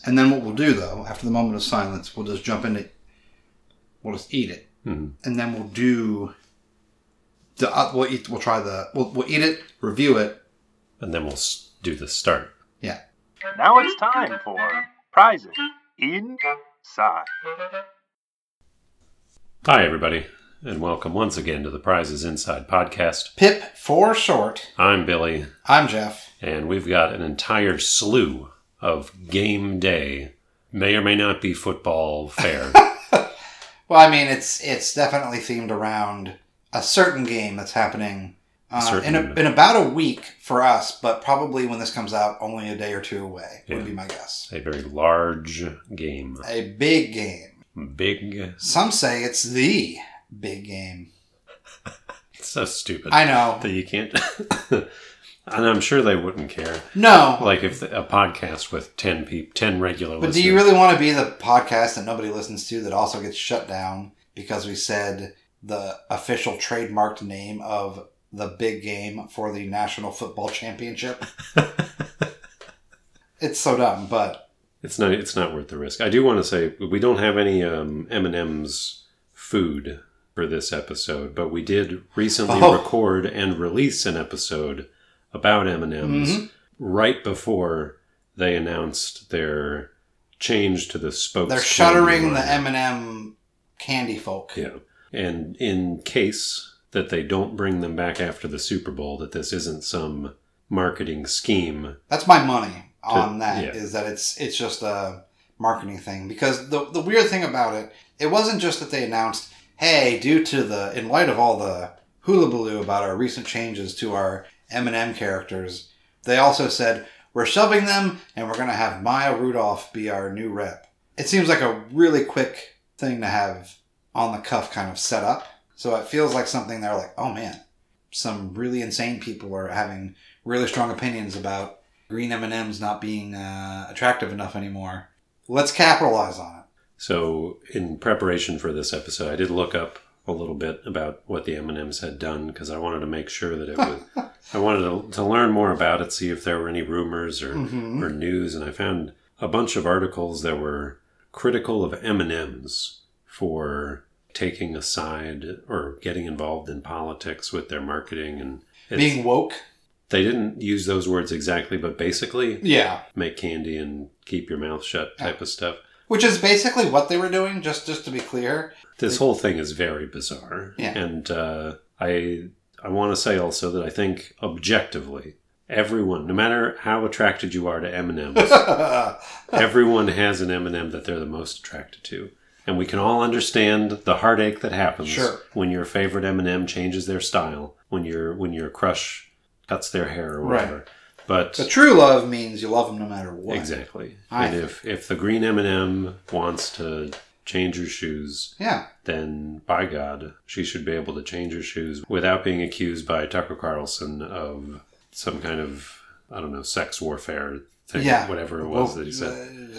And then what we'll do, though, after the moment of silence, we'll just jump into... We'll just eat it. Mm-hmm. And then we'll do... We'll eat it, review it. And then we'll do the start. Yeah. Now it's time for Prizes Inside. Hi, everybody, and welcome once again to the Prizes Inside podcast. Pip for short. I'm Billy. I'm Jeff. And we've got an entire slew of game day, may or may not be football fair. Well, I mean, it's definitely themed around a certain game that's happening in about a week for us, but probably when this comes out, only a day or two away, would be my guess. A very large game. A big game. Big. Some say it's the big game. It's so stupid. I know. That you can't... And I'm sure they wouldn't care. No. Like if a podcast with 10 regular listeners. But do you really want to be the podcast that nobody listens to that also gets shut down because we said the official trademarked name of the big game for the National Football Championship? It's so dumb, but... It's not worth the risk. I do want to say, we don't have any M&M's food for this episode, but we did recently record and release an episode about M&M's right before they announced their change to the spokes. They're shuttering the M&M candy folk. Yeah. And in case that they don't bring them back after the Super Bowl, that this isn't some marketing scheme. That's my money on that, is that it's just a marketing thing. Because the weird thing about it wasn't just that they announced, hey, in light of all the hullabaloo about our recent changes to our M&M characters, they also said, we're shoving them and we're going to have Maya Rudolph be our new rep. It seems like a really quick thing to have on the cuff kind of set up. So it feels like something they're like, oh man, some really insane people are having really strong opinions about green M&Ms not being attractive enough anymore. Let's capitalize on it. So in preparation for this episode, I did look up a little bit about what the M&Ms had done because I wanted to make sure that it was... I wanted to learn more about it, see if there were any rumors or news, and I found a bunch of articles that were critical of M&Ms for taking a side or getting involved in politics with their marketing and being woke. They didn't use those words exactly, but basically, make candy and keep your mouth shut type of stuff. Which is basically what they were doing, just to be clear. This whole thing is very bizarre. Yeah. And I want to say also that I think objectively, everyone, no matter how attracted you are to M&Ms, everyone has an M&M that they're the most attracted to. And we can all understand the heartache that happens when your favorite M&M changes their style, when your crush cuts their hair or whatever. Right. But the true love means you love them no matter what. Exactly. And if the green M&M wants to change her shoes, then by God, she should be able to change her shoes without being accused by Tucker Carlson of some kind of, I don't know, sex warfare thing, whatever it was that he said.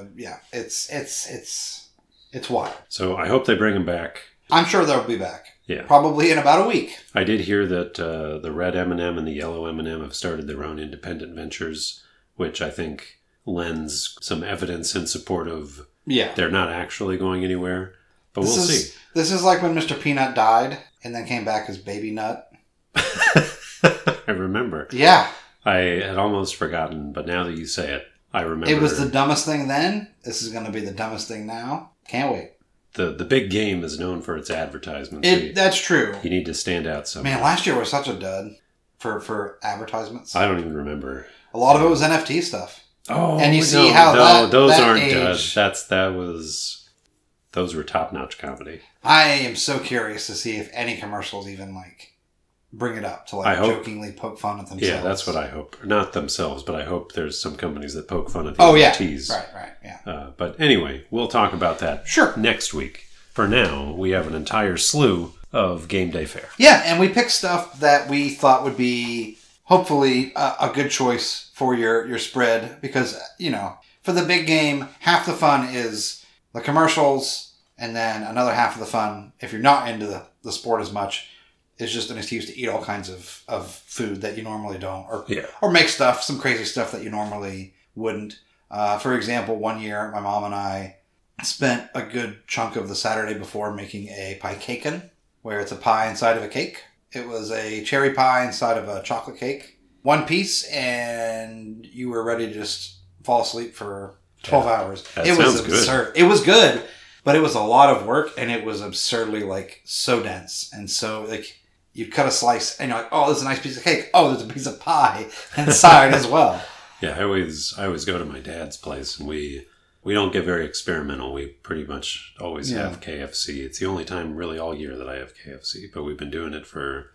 It's wild. So I hope they bring him back. I'm sure they'll be back. Yeah. Probably in about a week. I did hear that the red M&M and the yellow M&M have started their own independent ventures, which I think lends some evidence in support of they're not actually going anywhere. But we'll see. This is like when Mr. Peanut died and then came back as Baby Nut. I remember. Yeah. I had almost forgotten, but now that you say it, I remember. It was the dumbest thing then. This is going to be the dumbest thing now. Can't wait. The big game is known for its advertisements. That's true. You need to stand out somehow. Man, last year was such a dud for advertisements. I don't even remember. A lot of it was NFT stuff. Oh, and you see how those that aren't age, dud. Those were top-notch comedy. I am so curious to see if any commercials even bring it up to jokingly poke fun at themselves. Yeah, that's what I hope. Not themselves, but I hope there's some companies that poke fun at the NFTs. Right, yeah. But anyway, we'll talk about that next week. For now, we have an entire slew of Game Day Fare. Yeah, and we picked stuff that we thought would be hopefully a good choice for your spread because, for the big game, half the fun is the commercials, and then another half of the fun, if you're not into the sport as much, is just an excuse to eat all kinds of food that you normally don't, or make some crazy stuff that you normally wouldn't. For example, one year, my mom and I spent a good chunk of the Saturday before making a pie cakein, where it's a pie inside of a cake. It was a cherry pie inside of a chocolate cake. One piece, and you were ready to just fall asleep for 12 hours. It was absurd. It was good, but it was a lot of work, and it was absurdly, like, so dense. And so, like, you'd cut a slice, and you're like, oh, there's a nice piece of cake. Oh, there's a piece of pie inside as well. Yeah, I always go to my dad's place, and we don't get very experimental. We pretty much always have KFC. It's the only time really all year that I have KFC, but we've been doing it for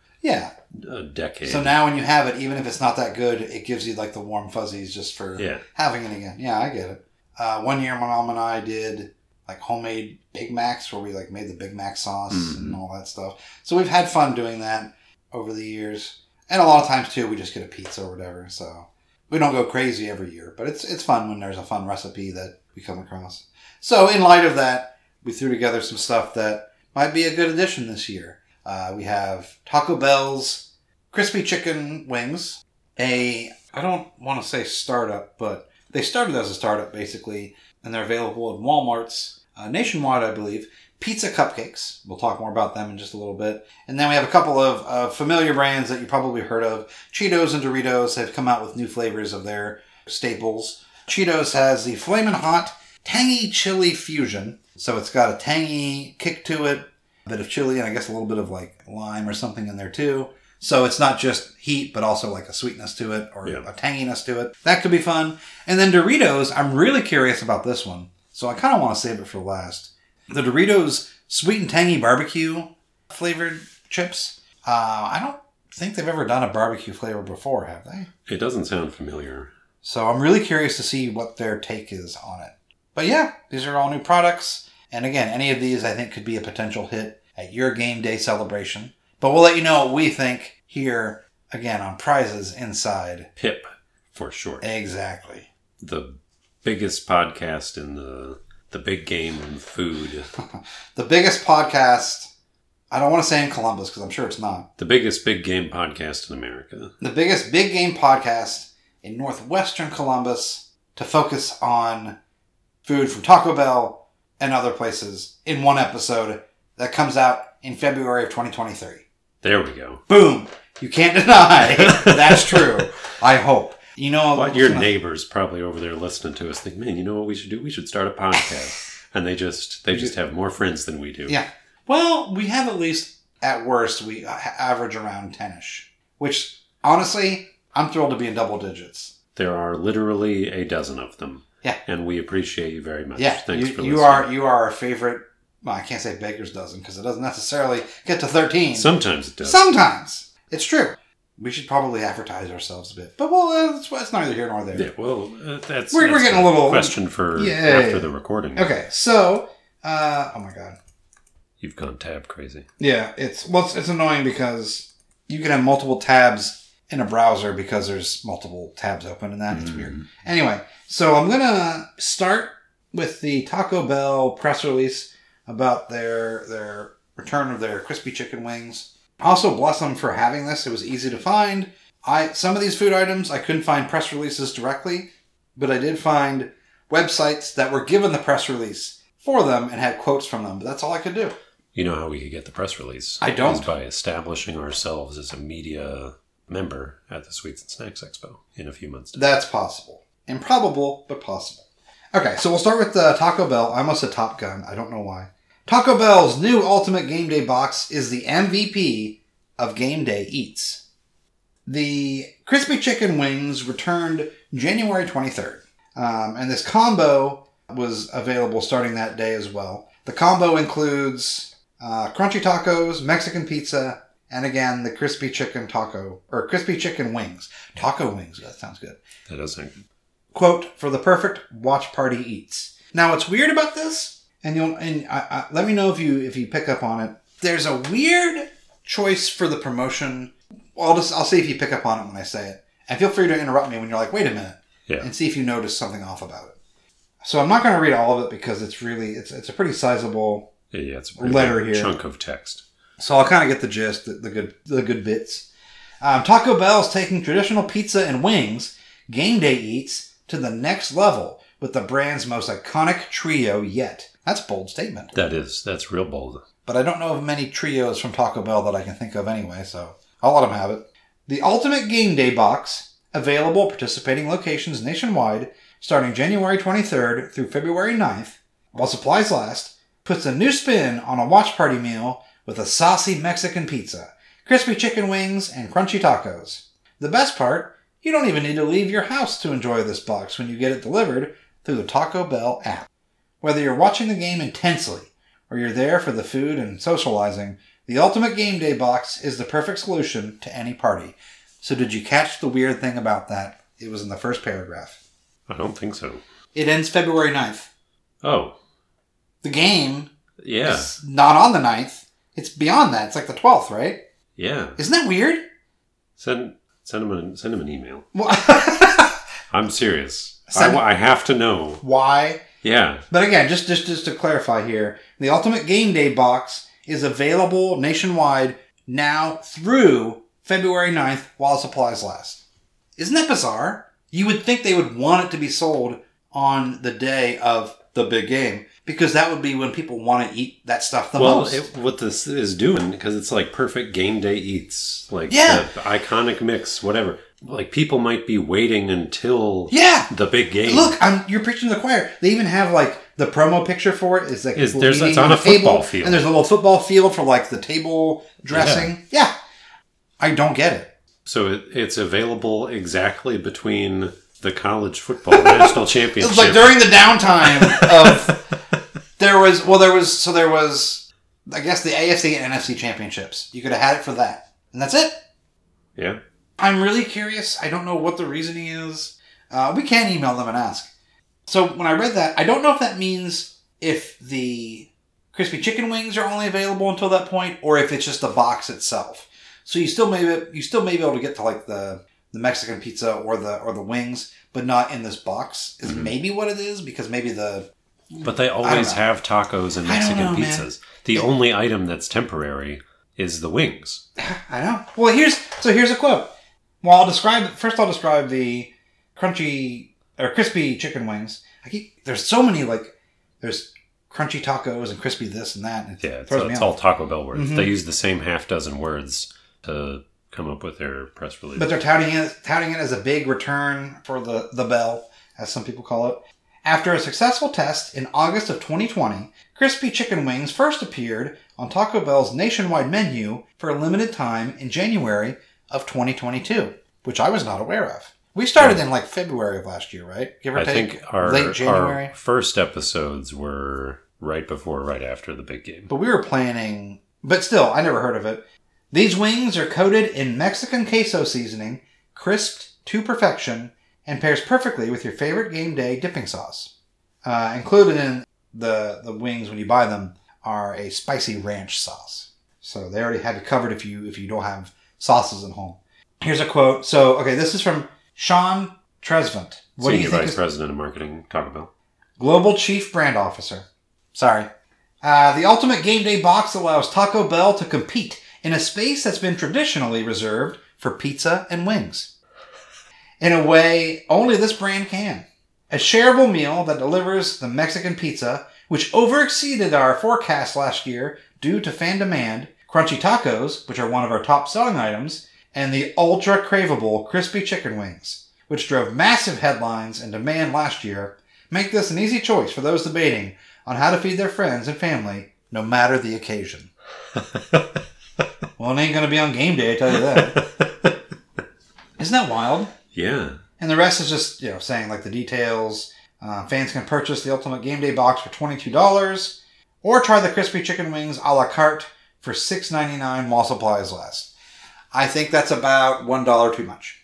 a decade. So now when you have it, even if it's not that good, it gives you like the warm fuzzies just for having it again. Yeah, I get it. One year my mom and I did like homemade Big Macs where we like made the Big Mac sauce and all that stuff. So we've had fun doing that over the years. And a lot of times too, we just get a pizza or whatever. So we don't go crazy every year, but it's fun when there's a fun recipe that we come across. So in light of that, we threw together some stuff that might be a good addition this year. We have Taco Bell's crispy chicken wings. I don't want to say startup, but they started as a startup basically, and they're available in Walmarts nationwide, I believe. Pizza cupcakes. We'll talk more about them in just a little bit. And then we have a couple of familiar brands that you probably heard of. Cheetos and Doritos have come out with new flavors of their staples. Cheetos has the Flamin' Hot Tangy Chili Fusion. So it's got a tangy kick to it, a bit of chili, and I guess a little bit of like lime or something in there too. So it's not just heat, but also like a sweetness to it or a tanginess to it. That could be fun. And then Doritos, I'm really curious about this one. So I kind of want to save it for last. The Doritos Sweet and Tangy Barbecue flavored chips. I don't think they've ever done a barbecue flavor before, have they? It doesn't sound familiar. So I'm really curious to see what their take is on it. But yeah, these are all new products. And again, any of these I think could be a potential hit at your game day celebration. But we'll let you know what we think here, again, on Prizes Inside. PIP, for short. Exactly. The biggest podcast in the big game in food. The biggest podcast, I don't want to say in Columbus because I'm sure it's not. The biggest big game podcast in America. The biggest big game podcast in northwestern Columbus to focus on food from Taco Bell and other places in one episode that comes out in February of 2023. There we go. Boom! You can't deny that's true. I hope. You know, but your neighbors probably over there listening to us think, man, you know what we should do? We should start a podcast. And they just have more friends than we do. Yeah. Well, we have at least, at worst, we average around 10-ish. Which, honestly, I'm thrilled to be in double digits. There are literally a dozen of them. Yeah. And we appreciate you very much. Yeah. Thanks for listening. You are our favorite. Well, I can't say baker's dozen because it doesn't necessarily get to 13. Sometimes it does. Sometimes. It's true. We should probably advertise ourselves a bit. But, well, it's neither here nor there. Yeah, well, that's we're getting a little question for after the recording. Okay, so, oh my God. You've gone tab crazy. Yeah, it's annoying because you can have multiple tabs in a browser because there's multiple tabs open and that. It's weird. Anyway, so I'm going to start with the Taco Bell press release about their return of their crispy chicken wings. Also, bless them for having this. It was easy to find. Some of these food items, I couldn't find press releases directly, but I did find websites that were given the press release for them and had quotes from them. But that's all I could do. You know how we could get the press release? I don't. Is by establishing ourselves as a media member at the Sweets and Snacks Expo in a few months' time. That's possible. Improbable, but possible. Okay, so we'll start with Taco Bell. I almost said Top Gun. I don't know why. Taco Bell's new Ultimate Game Day box is the MVP of Game Day Eats. The crispy chicken wings returned January 23rd. And this combo was available starting that day as well. The combo includes crunchy tacos, Mexican pizza, and again, the crispy chicken taco, or crispy chicken wings. Taco wings, that sounds good. That does sound good. Quote, for the perfect watch party eats. Now, what's weird about this, and let me know if you pick up on it. There's a weird choice for the promotion. I'll see if you pick up on it when I say it. And feel free to interrupt me when you're like, wait a minute. Yeah. And see if you notice something off about it. So I'm not going to read all of it because it's a pretty sizable it's a letter here. Chunk of text. So I'll kind of get the gist, the good bits. Taco Bell's taking traditional pizza and wings, Game Day Eats, to the next level with the brand's most iconic trio yet. That's a bold statement. That's real bold. But I don't know of many trios from Taco Bell that I can think of anyway, so I'll let them have it. The Ultimate Game Day Box, available at participating locations nationwide, starting January 23rd through February 9th, while supplies last, puts a new spin on a watch party meal with a saucy Mexican pizza, crispy chicken wings, and crunchy tacos. The best part, you don't even need to leave your house to enjoy this box when you get it delivered through the Taco Bell app. Whether you're watching the game intensely or you're there for the food and socializing, the Ultimate Game Day Box is the perfect solution to any party. So did you catch the weird thing about that? It was in the first paragraph. I don't think so. It ends February 9th. Oh. The game is not on the 9th. It's beyond that. It's like the 12th, right? Yeah. Isn't that weird? Send him an email. I'm serious. I have to know. Why? Yeah. But again, just to clarify here, the Ultimate Game Day Box is available nationwide now through February 9th while supplies last. Isn't that bizarre? You would think they would want it to be sold on the day of the big game, because that would be when people want to eat that stuff the most. What this is doing, because it's like perfect game day eats. Like the iconic mix, whatever. Like people might be waiting until the big game. Look, you're preaching to the choir. They even have like the promo picture for it. It's like it's on a football field. And there's a little football field for like the table dressing. Yeah. I don't get it. So it's available exactly between the college football national championship. It was like during the downtime of there was I guess the AFC and NFC championships. You could have had it for that. And that's it. Yeah. I'm really curious. I don't know what the reasoning is. We can email them and ask. So when I read that, I don't know if that means if the crispy chicken wings are only available until that point, or if it's just the box itself. So you still may be able to get to like the Mexican pizza or the wings, but not in this box. Is maybe what it is, because maybe But they always have tacos and Mexican pizzas. Man. The only item that's temporary is the wings. I know. Well, here's a quote. Well, I'll describe the crunchy or crispy chicken wings. There's so many, like there's crunchy tacos and crispy this and that. And it's all Taco Bell words. Mm-hmm. They use the same half dozen words to come up with their press release. But they're touting it as a big return for the bell, as some people call it. After a successful test in August of 2020, crispy chicken wings first appeared on Taco Bell's nationwide menu for a limited time in January of 2022, which I was not aware of. We started in like February of last year, right? Give or take. I think late January. Our first episodes were right after the big game. But we were planning, but still, I never heard of it. These wings are coated in Mexican queso seasoning, crisped to perfection, and pairs perfectly with your favorite game day dipping sauce. Included in the wings when you buy them are a spicy ranch sauce. So they already have you covered if you don't have sauces at home. Here's a quote. So, okay, this is from Sean Tresvant. Senior Vice President of Marketing, Taco Bell. Global Chief Brand Officer. Sorry. The Ultimate Game Day Box allows Taco Bell to compete in a space that's been traditionally reserved for pizza and wings. In a way only this brand can. A shareable meal that delivers the Mexican pizza, which overexceeded our forecast last year due to fan demand, crunchy tacos, which are one of our top selling items, and the ultra craveable crispy chicken wings, which drove massive headlines and demand last year, make this an easy choice for those debating on how to feed their friends and family, no matter the occasion. Well, it ain't going to be on game day, I tell you that. Isn't that wild? Yeah. And the rest is just, saying like the details. Fans can purchase the Ultimate Game Day Box for $22, or try the crispy chicken wings a la carte for $6.99 while supplies last. I think that's about $1 too much.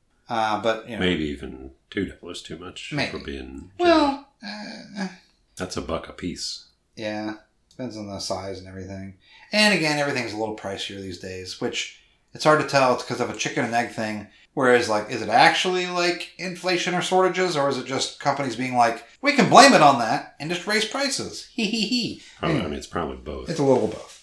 But maybe even $2 too much. Maybe. For being well, that's $1 a piece. Yeah, depends on the size and everything. And again, everything's a little pricier these days, which it's hard to tell. It's because of a chicken and egg thing. Whereas, like, is it actually like inflation or shortages, or is it just companies being like, we can blame it on that and just raise prices? Hee hee hee. Probably, I mean, it's probably both. It's a little both.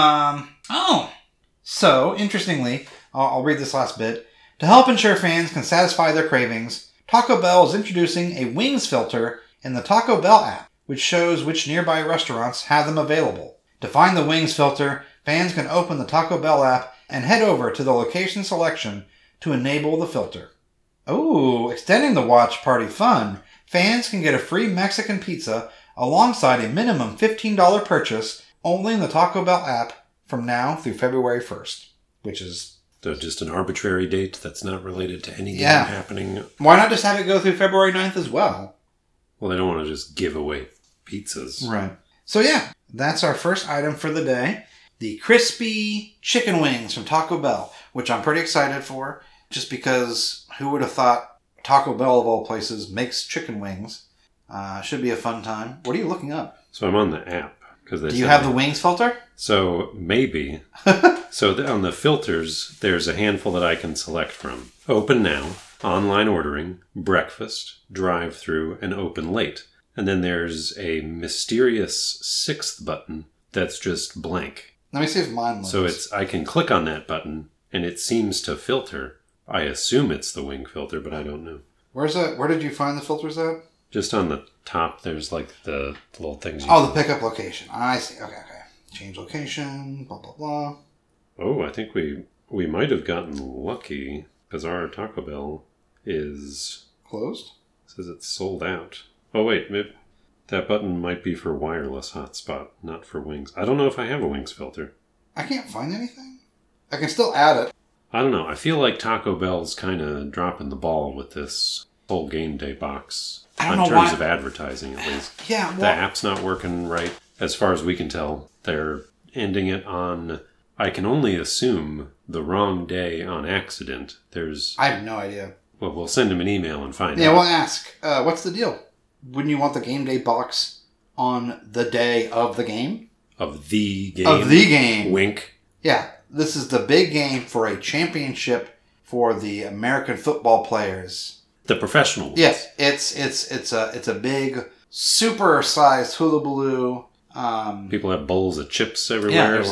So, interestingly, I'll read this last bit. To help ensure fans can satisfy their cravings, Taco Bell is introducing a wings filter in the Taco Bell app, which shows which nearby restaurants have them available. To find the wings filter, fans can open the Taco Bell app and head over to the location selection to enable the filter. Oh, extending the watch party fun, fans can get a free Mexican pizza alongside a minimum $15 purchase only in the Taco Bell app from now through February 1st, which is... So just an arbitrary date that's not related to any game happening. Why not just have it go through February 9th as well? Well, they don't want to just give away pizzas. Right. So yeah, that's our first item for the day. The crispy chicken wings from Taco Bell, which I'm pretty excited for, just because who would have thought Taco Bell, of all places, makes chicken wings. Should be a fun time. What are you looking up? So I'm on the app. Do you have the wings filter? So maybe. On the filters, there's a handful that I can select from. Open now, online ordering, breakfast, drive-through, and open late. And then there's a mysterious sixth button that's just blank. Let me see if mine loads. So I can click on that button, and it seems to filter. I assume it's the wing filter, but I don't know. Where's that? Where did you find the filters at? Just on the top, there's like the little things. The pickup location. I see. Okay. Change location, blah, blah, blah. Oh, I think we might have gotten lucky because our Taco Bell is... Closed? Says it's sold out. Oh, wait. Maybe that button might be for wireless hotspot, not for wings. I don't know if I have a wings filter. I can't find anything. I can still add it. I don't know. I feel like Taco Bell's kind of dropping the ball with this whole game day box. In terms of advertising, at least. Yeah, well, the app's not working right. As far as we can tell, they're ending it on, I can only assume, the wrong day on accident. I have no idea. Well, we'll send them an email and find out. Yeah, we'll ask. What's the deal? Wouldn't you want the game day box on the day of the game? Of the game. Of the game. Wink. Yeah. This is the big game for a championship for the American football players. The professional ones. Yes. It's a big, super-sized hullabaloo. People have bowls of chips everywhere.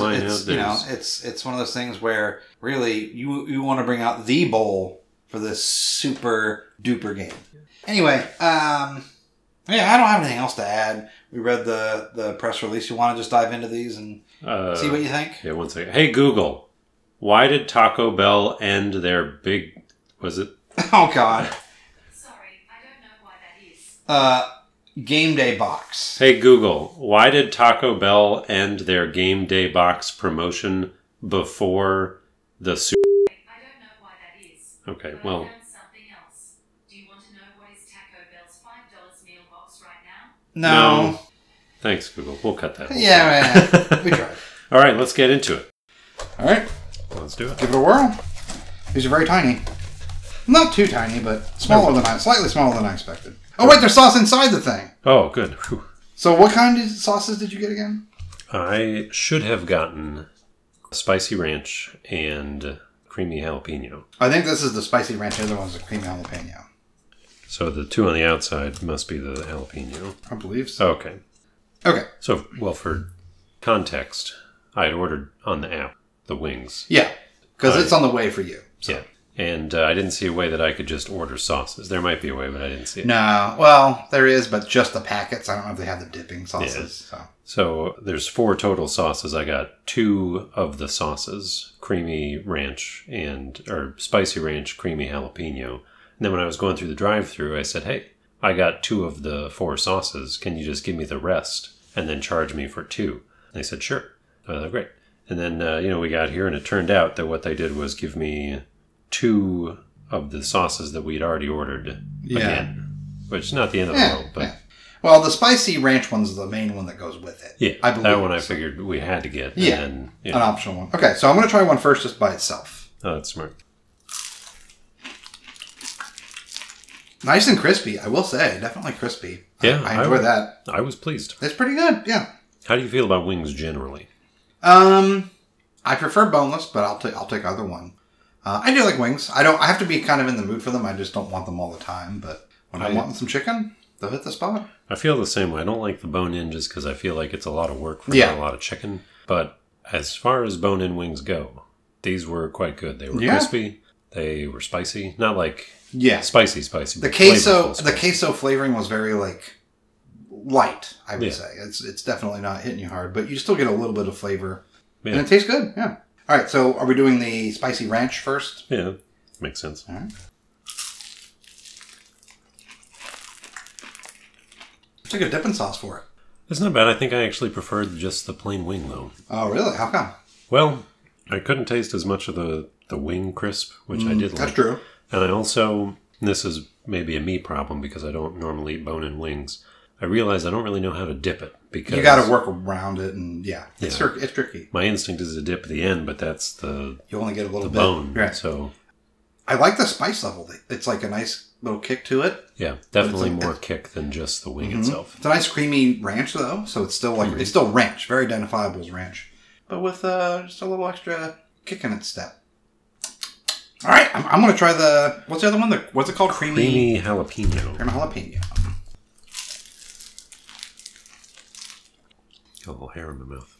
It's one of those things where really you want to bring out the bowl for this super duper game. Anyway, I don't have anything else to add. We read the press release. You want to just dive into these and see what you think? Yeah, one second. Hey Google, why did Taco Bell end their big? Was it? Oh God. Sorry, I don't know why that is. Game day box. Hey Google, why did Taco Bell end their game day box promotion before the Super? I don't know why that is. Okay, but well. I found something else. Do you want to know what is Taco Bell's $5 meal box right now? No. Thanks, Google. We'll cut that. Yeah, we tried. All right, let's get into it. All right. Let's do it. Give it a whirl. These are very tiny. Not too tiny, but slightly smaller than I expected. Oh, wait, there's sauce inside the thing. Oh, good. Whew. So what kind of sauces did you get again? I should have gotten spicy ranch and creamy jalapeno. I think this is the spicy ranch. The other one's the creamy jalapeno. So the two on the outside must be the jalapeno. I believe so. Okay. So, well, for context, I had ordered on the app the wings. Yeah, because it's on the way for you. So. Yeah. And I didn't see a way that I could just order sauces. There might be a way, but I didn't see it. No. Well, there is, but just the packets. I don't know if they have the dipping sauces. Yeah. So there's 4 total sauces. I got 2 of the sauces, creamy ranch or spicy ranch, creamy jalapeno. And then when I was going through the drive-thru, I said, hey, I got 2 of the 4 sauces. Can you just give me the rest and then charge me for 2? And they said, sure. Great. And then, we got here and it turned out that what they did was give me 2 of the sauces that we'd already ordered again, which is not the end of the world. But well, the spicy ranch one's the main one that goes with it. Yeah, I believe that one I figured we had to get. Yeah, and then, an optional one. Okay, so I'm going to try one first just by itself. Oh, that's smart. Nice and crispy, I will say. Definitely crispy. Yeah, I enjoy that. I was pleased. It's pretty good, yeah. How do you feel about wings generally? I prefer boneless, but I'll take either one. I do like wings. I have to be kind of in the mood for them. I just don't want them all the time. But when I'm wanting some chicken, they'll hit the spot. I feel the same way. I don't like the bone-in just because I feel like it's a lot of work for not a lot of chicken. But as far as bone-in wings go, these were quite good. They were crispy. They were spicy. Not like spicy. The queso flavoring was very like light, I would say. It's definitely not hitting you hard, but you still get a little bit of flavor. Yeah. And it tastes good, yeah. All right, so are we doing the spicy ranch first? Yeah, makes sense. All right. It's like a dipping sauce for it. It's not bad. I think I actually preferred just the plain wing, though. Oh, really? How come? Well, I couldn't taste as much of the wing crisp, which I did like. That's true. And I also, this is maybe a me problem because I don't normally eat bone-in wings. I realize I don't really know how to dip it because you got to work around it, and it's tricky. My instinct is to dip at the end, but that's you only get a little bit bone. Right. So I like the spice level. It's like a nice little kick to it. Yeah, definitely more kick than just the wing itself. It's a nice creamy ranch though, so it's still like it's still ranch, very identifiable as ranch, but with just a little extra kick in its step. All right, I'm going to try what's the other one? What's it called? Creamy jalapeno. Creamy jalapeno. Got a little hair in my mouth.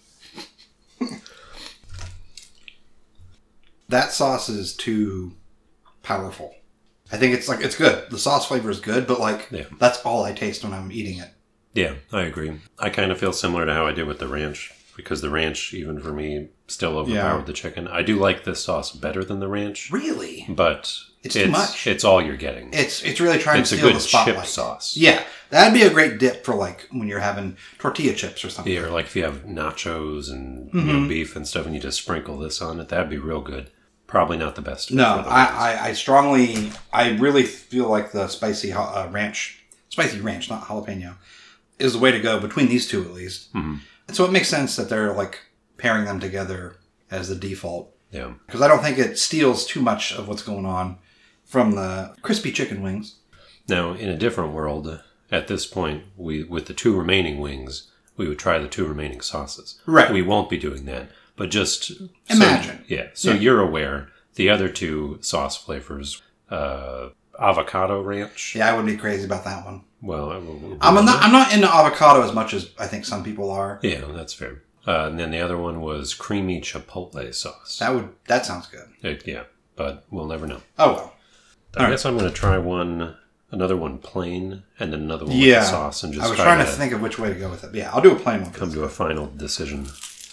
That sauce is too powerful. I think it's good. The sauce flavor is good, but that's all I taste when I'm eating it. Yeah, I agree. I kind of feel similar to how I did with the ranch, because the ranch, even for me, still overpowered the chicken. I do like this sauce better than the ranch. Really? But it's too much. It's all you're getting. It's really trying to steal the spotlight. It's a good chip sauce. Yeah, that'd be a great dip for when you're having tortilla chips or something. Yeah, or if you have nachos and beef and stuff and you just sprinkle this on it, that'd be real good. Probably not the best. No, I really feel like the spicy ranch, not jalapeno, is the way to go between these two at least. Mm-hmm. And so it makes sense that they're pairing them together as the default. Yeah. Because I don't think it steals too much of what's going on from the crispy chicken wings. Now, in a different world, at this point, with the 2 remaining wings, we would try the 2 remaining sauces. Right. We won't be doing that. But just imagine. So you're aware, the other 2 sauce flavors, avocado ranch. Yeah, I wouldn't be crazy about that one. Well, I'm not into avocado as much as I think some people are. Yeah, that's fair. And then the other one was creamy chipotle sauce. That sounds good. Yeah, but we'll never know. Oh well. I guess I'm going to try another one plain, and then another one with the sauce, and just. I was trying to think of which way to go with it. Yeah, I'll do a plain one. Come to a final decision.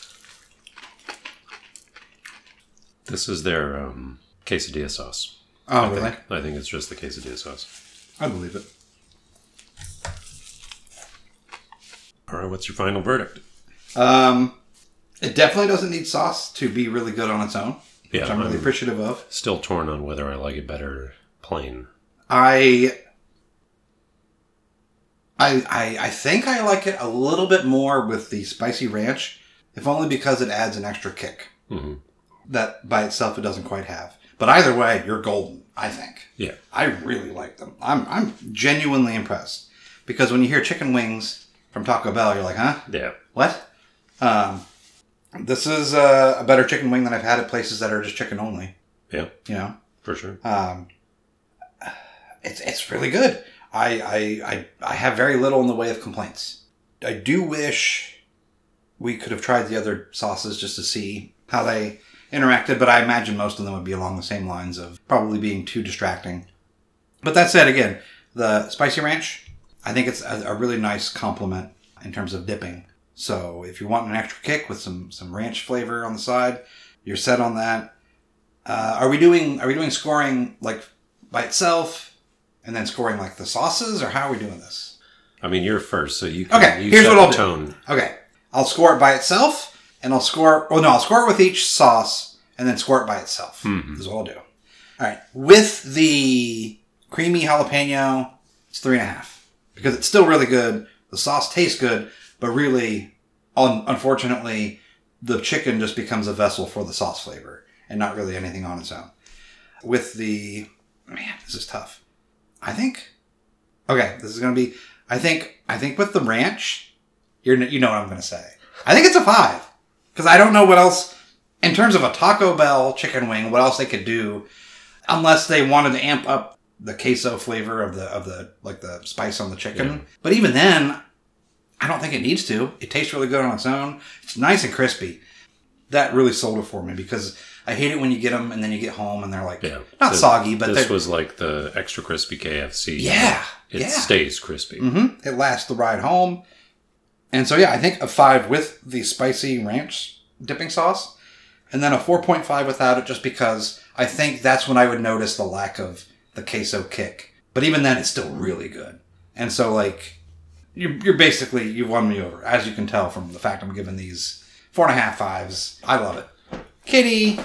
This is their quesadilla sauce. Oh, really? I think it's just the quesadilla sauce. I believe it. All right, what's your final verdict? It definitely doesn't need sauce to be really good on its own. Yeah, which I'm really appreciative of. Still torn on whether I like it better plain. I think I like it a little bit more with the spicy ranch, if only because it adds an extra kick that by itself it doesn't quite have. But either way, you're golden, I think. Yeah, I really like them. I'm genuinely impressed, because when you hear chicken wings from Taco Bell, you're like, huh? Yeah. What? This is a better chicken wing than I've had at places that are just chicken only. Yeah. You know? For sure. It's really good. I have very little in the way of complaints. I do wish we could have tried the other sauces just to see how they interacted, but I imagine most of them would be along the same lines of probably being too distracting. But that said, again, the spicy ranch, I think it's a really nice complement in terms of dipping. So if you want an extra kick with some ranch flavor on the side, you're set on that. Are we doing scoring by itself and then scoring the sauces, or how are we doing this? I mean, you're first, so you here's set what I'll the tone. Do. Okay. I'll score it by itself, and I'll score it with each sauce, and then score it by itself. Mm-hmm. Is what I'll do. All right. With the creamy jalapeno, it's 3.5. Because it's still really good. The sauce tastes good, but really, unfortunately, the chicken just becomes a vessel for the sauce flavor, and not really anything on its own. With the... Man, this is tough. I think... Okay, this is going to be... I think with the ranch, you know what I'm going to say. I think it's a 5. Because I don't know what else... In terms of a Taco Bell chicken wing, what else they could do, unless they wanted to amp up the queso flavor of the spice on the chicken. Yeah. But even then, I don't think it needs to. It tastes really good on its own. It's nice and crispy. That really sold it for me, because I hate it when you get them and then you get home and they're like, not soggy, but this was like the extra crispy KFC. Yeah. It stays crispy. Mm-hmm. It lasts the ride home. And so, yeah, I think a 5 with the spicy ranch dipping sauce, and then a 4.5 without it, just because I think that's when I would notice the lack of the queso kick. But even then, it's still really good. And so, like, you're basically, you won me over, as you can tell from the fact I'm giving these 4.5 5s. I love it. Kitty!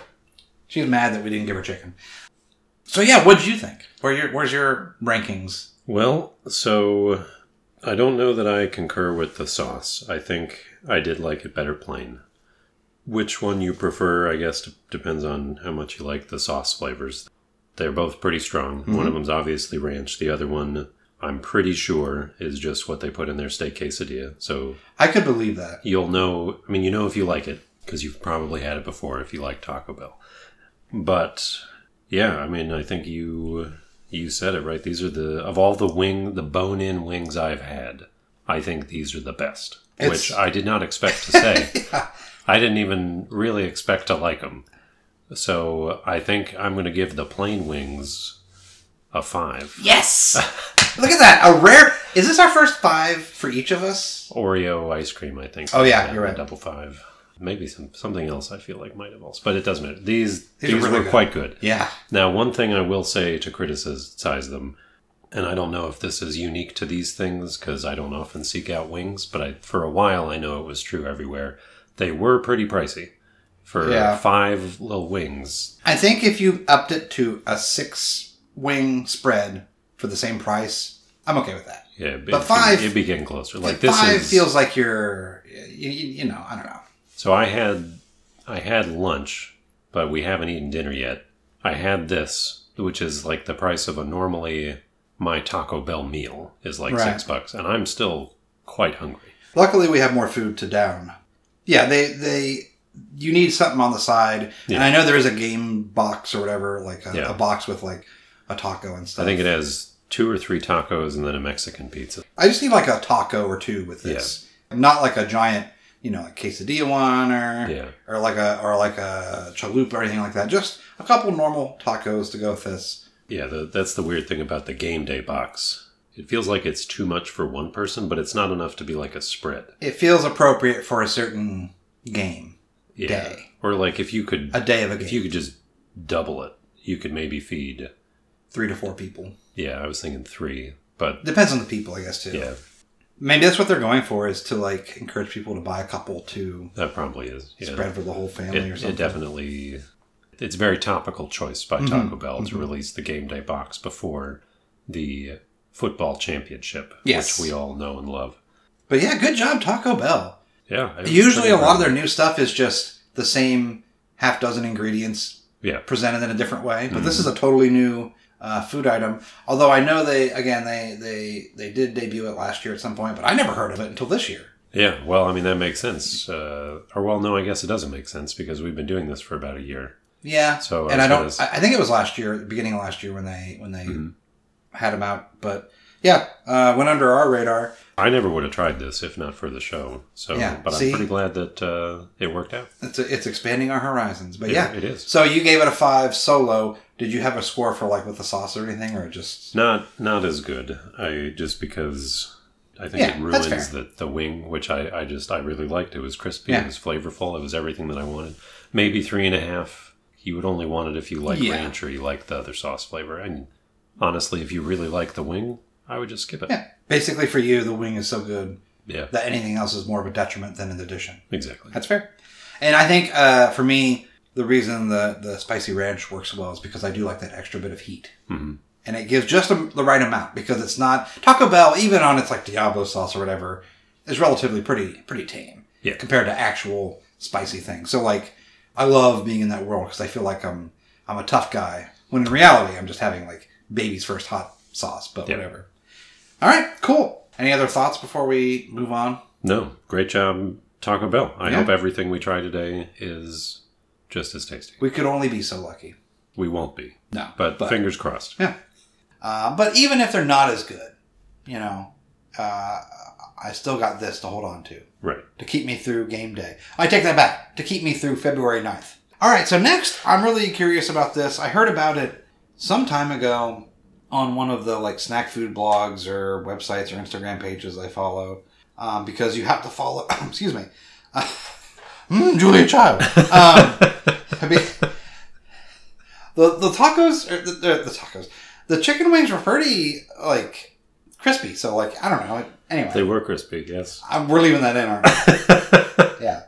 She's mad that we didn't give her chicken. So, yeah, what'd you think? Where's your rankings? Well, so I don't know that I concur with the sauce. I think I did like it better plain. Which one you prefer, I guess, depends on how much you like the sauce flavors. They're both pretty strong. Mm-hmm. One of them's obviously ranch. The other one, I'm pretty sure, is just what they put in their steak quesadilla. So I could believe that. You'll know, I mean, you know if you like it, because you've probably had it before if you like Taco Bell. But, yeah, I mean, I think you said it, right? These are of all the bone-in wings I've had, I think these are the best. Which I did not expect to say. Yeah. I didn't even really expect to like them. So I think I'm going to give the plain wings a 5. Yes! Look at that. Is this our first 5 for each of us? Oreo ice cream, I think. Oh, yeah, you're right. Double 5. Maybe something else I feel like might have also. But it doesn't matter. These really were quite good. Yeah. Now, one thing I will say to criticize them, and I don't know if this is unique to these things because I don't often seek out wings, but for a while I know it was true everywhere. They were pretty pricey for 5 little wings. I think if you upped it to a 6-wing spread for the same price, I'm okay with that. Yeah, but 5... It'd be getting closer. Like this 5 feels like you're... You know, I don't know. So I had lunch, but we haven't eaten dinner yet. I had this, which is like the price of normally my Taco Bell meal is like $6, and I'm still quite hungry. Luckily, we have more food to down. Yeah, you need something on the side, and I know there is a game box or whatever, like a box with like a taco and stuff. I think it has 2 or 3 tacos and then a Mexican pizza. I just need like a taco or 2 with this, not like a giant, like quesadilla one or like a chalupa or anything like that. Just a couple normal tacos to go with this. Yeah, that's the weird thing about the game day box. It feels like it's too much for one person, but it's not enough to be like a spread. It feels appropriate for a certain game day. Or like if you could... A day of a game. If you could just double it, you could maybe feed... 3 to 4 people. Yeah, I was thinking 3, but... Depends on the people, I guess, too. Yeah. Maybe that's what they're going for, is to like encourage people to buy a couple to... That probably is. Yeah. Spread for the whole family or something. It definitely... It's a very topical choice by Taco Bell to release the game day box before the... football championship, which we all know and love. But yeah, good job, Taco Bell. Yeah. Usually a lot of their new stuff is just the same half dozen ingredients presented in a different way. But this is a totally new food item. Although I know they did debut it last year at some point, but I never heard of it until this year. Yeah, well, I mean, that makes sense. I guess it doesn't make sense because we've been doing this for about a year. Yeah. So I think it was last year, beginning of last year when they had them out, but went under our radar. I never would have tried this if not for the show. So, but I'm pretty glad that it worked out. It's expanding our horizons, but it is. So you gave it a 5 solo. Did you have a score for like with the sauce or anything, or just not as good? Because I think it ruins the wing, which I really liked. It was crispy. It was flavorful. It was everything that I wanted. Maybe 3.5. You would only want it if you like ranch or you like the other sauce flavor. And honestly, if you really like the wing, I would just skip it. Yeah. Basically, for you, the wing is so good that anything else is more of a detriment than an addition. Exactly. That's fair. And I think, for me, the reason the spicy ranch works well is because I do like that extra bit of heat. Mm-hmm. And it gives just the right amount, because it's not... Taco Bell, even on its like Diablo sauce or whatever, is relatively pretty tame compared to actual spicy things. So, like, I love being in that world because I feel like I'm a tough guy, when in reality, I'm just having, like, baby's first hot sauce, but whatever. All right, cool. Any other thoughts before we move on? No. Great job, Taco Bell. I hope everything we try today is just as tasty. We could only be so lucky. We won't be. No. But fingers crossed. Yeah. But even if they're not as good, I still got this to hold on to. Right. To keep me through game day. I take that back. To keep me through February 9th. All right, so next, I'm really curious about this. I heard about it some time ago on one of the like snack food blogs or websites or Instagram pages I follow, because you have to follow. Excuse me, Julia Child. The tacos, or the tacos, the chicken wings were pretty like crispy. So like I don't know. Anyway, they were crispy. Yes, we're leaving that in, aren't we? Yeah.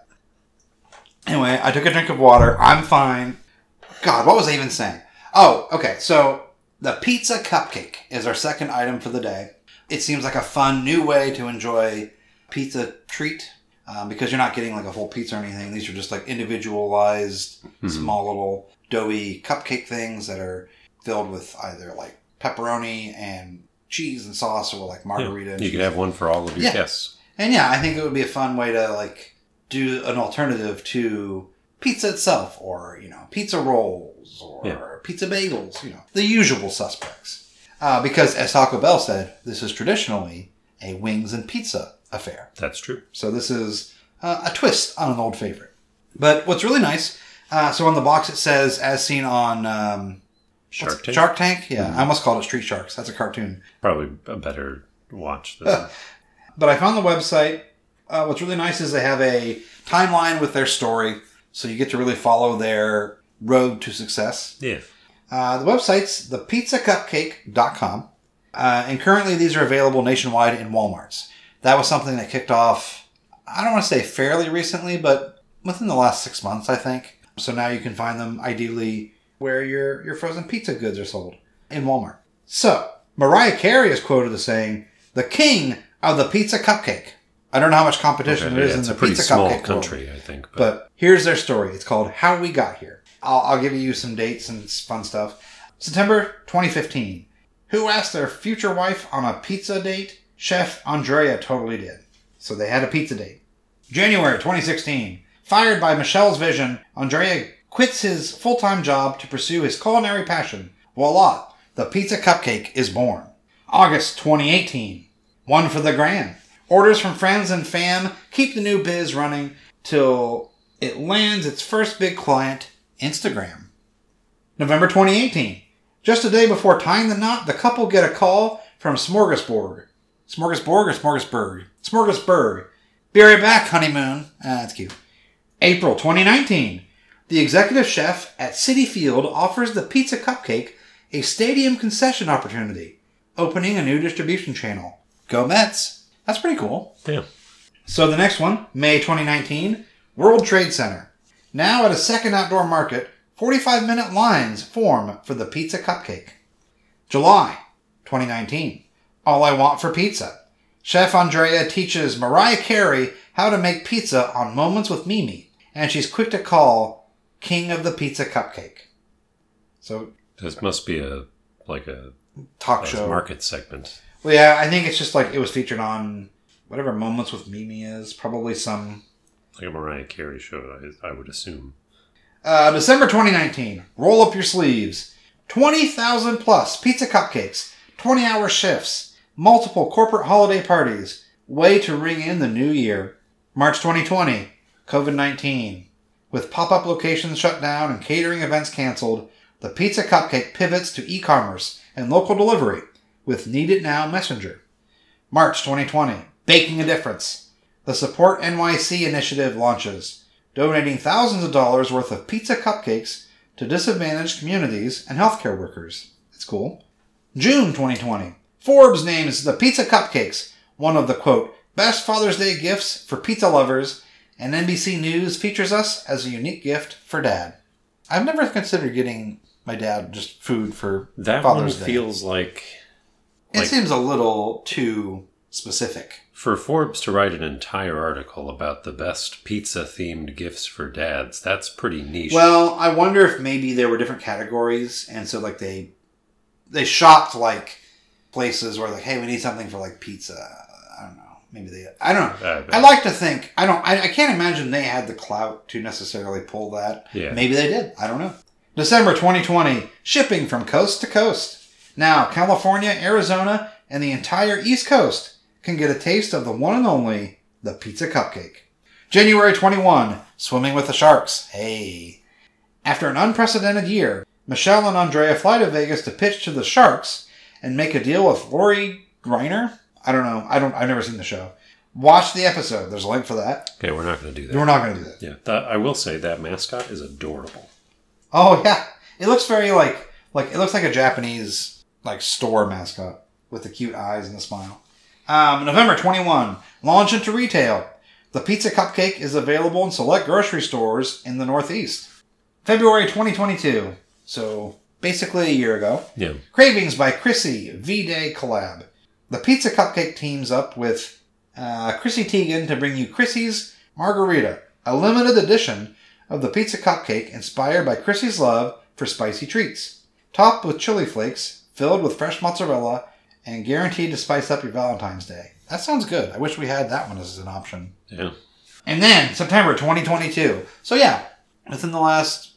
Anyway, I took a drink of water. I'm fine. God, what was I even saying? Oh, okay. So the pizza cupcake is our second item for the day. It seems like a fun new way to enjoy pizza treat because you're not getting like a full pizza or anything. These are just like individualized, small little doughy cupcake things that are filled with either like pepperoni and cheese and sauce or like margarita. Yeah, you could have one for all of your guests. And yeah, I think it would be a fun way to like do an alternative to pizza itself, or, you know, pizza rolls, or pizza bagels, you know, the usual suspects. Because, as Taco Bell said, this is traditionally a wings and pizza affair. That's true. So this is a twist on an old favorite. But what's really nice, so on the box it says, as seen on Shark Tank? Shark Tank? Yeah, I almost called it Street Sharks. That's a cartoon. Probably a better watch than... But I found the website. What's really nice is they have a timeline with their story, so you get to really follow their road to success. Yeah. The website's thepizzacupcake.com, and currently these are available nationwide in Walmarts. That was something that kicked off, I don't want to say fairly recently, but within the last 6 months, I think. So now you can find them ideally where your frozen pizza goods are sold, in Walmart. So, Mariah Carey is quoted as saying, "The king of the pizza cupcake." I don't know how much competition there is in the pizza cupcake world. Country, I think. But here's their story. It's called How We Got Here. I'll give you some dates and fun stuff. September 2015. Who asked their future wife on a pizza date? Chef Andrea totally did. So they had a pizza date. January 2016. Fired by Michelle's vision, Andrea quits his full-time job to pursue his culinary passion. Voila! The pizza cupcake is born. August 2018. One for the grand. Orders from friends and fam keep the new biz running till it lands its first big client, Instagram. November 2018. Just a day before tying the knot, the couple get a call from Smorgasburg. Smorgasborg or Smorgasburg? Smorgasburg. Be right back, honeymoon. That's cute. April 2019. The executive chef at Citi Field offers the pizza cupcake a stadium concession opportunity, opening a new distribution channel. Go Mets. That's pretty cool. Yeah. So the next one, May 2019, World Trade Center. Now at a second outdoor market, 45-minute lines form for the pizza cupcake. July 2019, All I Want for Pizza. Chef Andrea teaches Mariah Carey how to make pizza on Moments with Mimi, and she's quick to call King of the Pizza Cupcake. So this must be a talk show market segment. Well, yeah, I think it's just like it was featured on whatever Moments with Mimi is. Probably some... like a Mariah Carey show, I would assume. December 2019. Roll up your sleeves. 20,000 plus pizza cupcakes. 20-hour shifts. Multiple corporate holiday parties. Way to ring in the new year. March 2020. COVID-19. With pop-up locations shut down and catering events canceled, the pizza cupcake pivots to e-commerce and local delivery with Need It Now Messenger. March 2020. Baking a difference. The Support NYC initiative launches, donating thousands of dollars worth of pizza cupcakes to disadvantaged communities and healthcare workers. That's cool. June 2020. Forbes names the pizza cupcakes one of the, quote, best Father's Day gifts for pizza lovers, and NBC News features us as a unique gift for Dad. I've never considered getting my dad just food for that Father's Day. That one feels like... It seems a little too specific. For Forbes to write an entire article about the best pizza-themed gifts for dads, that's pretty niche. Well, I wonder if maybe there were different categories, and so like they shopped like places where like, hey, we need something for like pizza. I don't know. Maybe I don't know. I like to think, I can't imagine they had the clout to necessarily pull that. Yeah. Maybe they did. I don't know. December 2020, shipping from coast to coast. Now, California, Arizona, and the entire East Coast can get a taste of the one and only, the pizza cupcake. January 21, swimming with the sharks. Hey. After an unprecedented year, Michelle and Andrea fly to Vegas to pitch to the Sharks and make a deal with Lori Greiner. I don't know. I've never seen the show. Watch the episode. There's a link for that. Okay, we're not going to do that. We're not going to do that. Yeah, I will say that mascot is adorable. Oh yeah, it looks very like it looks like a Japanese like store mascot with the cute eyes and the smile. November 21, launch into retail. The Pizza Cupcake is available in select grocery stores in the Northeast. February 2022. So basically a year ago. Yeah. Cravings by Chrissy V-Day collab. The Pizza Cupcake teams up with Chrissy Teigen to bring you Chrissy's Margarita, a limited edition of the Pizza Cupcake inspired by Chrissy's love for spicy treats. Topped with chili flakes, filled with fresh mozzarella, and guaranteed to spice up your Valentine's Day. That sounds good. I wish we had that one as an option. Yeah. And then, September 2022. So yeah, within the last,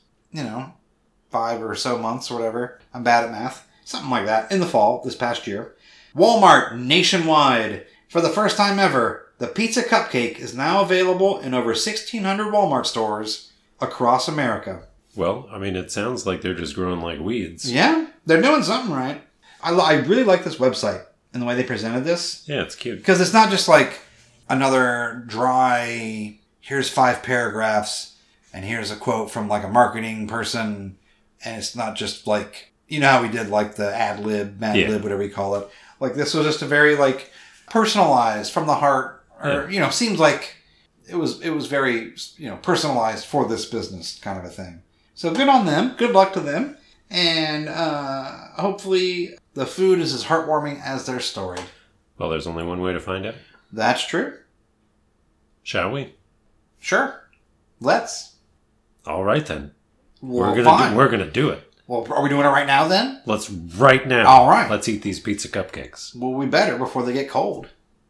5 or so months or whatever. I'm bad at math. Something like that. In the fall, this past year. Walmart nationwide. For the first time ever, the Pizza Cupcake is now available in over 1,600 Walmart stores across America. Well, I mean, it sounds like they're just growing like weeds. Yeah, they're doing something right. I really like this website and the way they presented this. Yeah, it's cute. Because it's not just like another dry, here's 5 paragraphs, and here's a quote from like a marketing person, and it's not just like, you know how we did like the ad lib, mad lib, whatever you call it. Like this was just a very like personalized, from the heart, or, seems like it was very, personalized for this business kind of a thing. So good on them. Good luck to them. And hopefully the food is as heartwarming as their story. Well, there's only one way to find out. That's true. Shall we? Sure. Let's. All right, then. Well, we're gonna do it. Well, are we doing it right now, then? Let's right now. All right. Let's eat these pizza cupcakes. Well, we better before they get cold.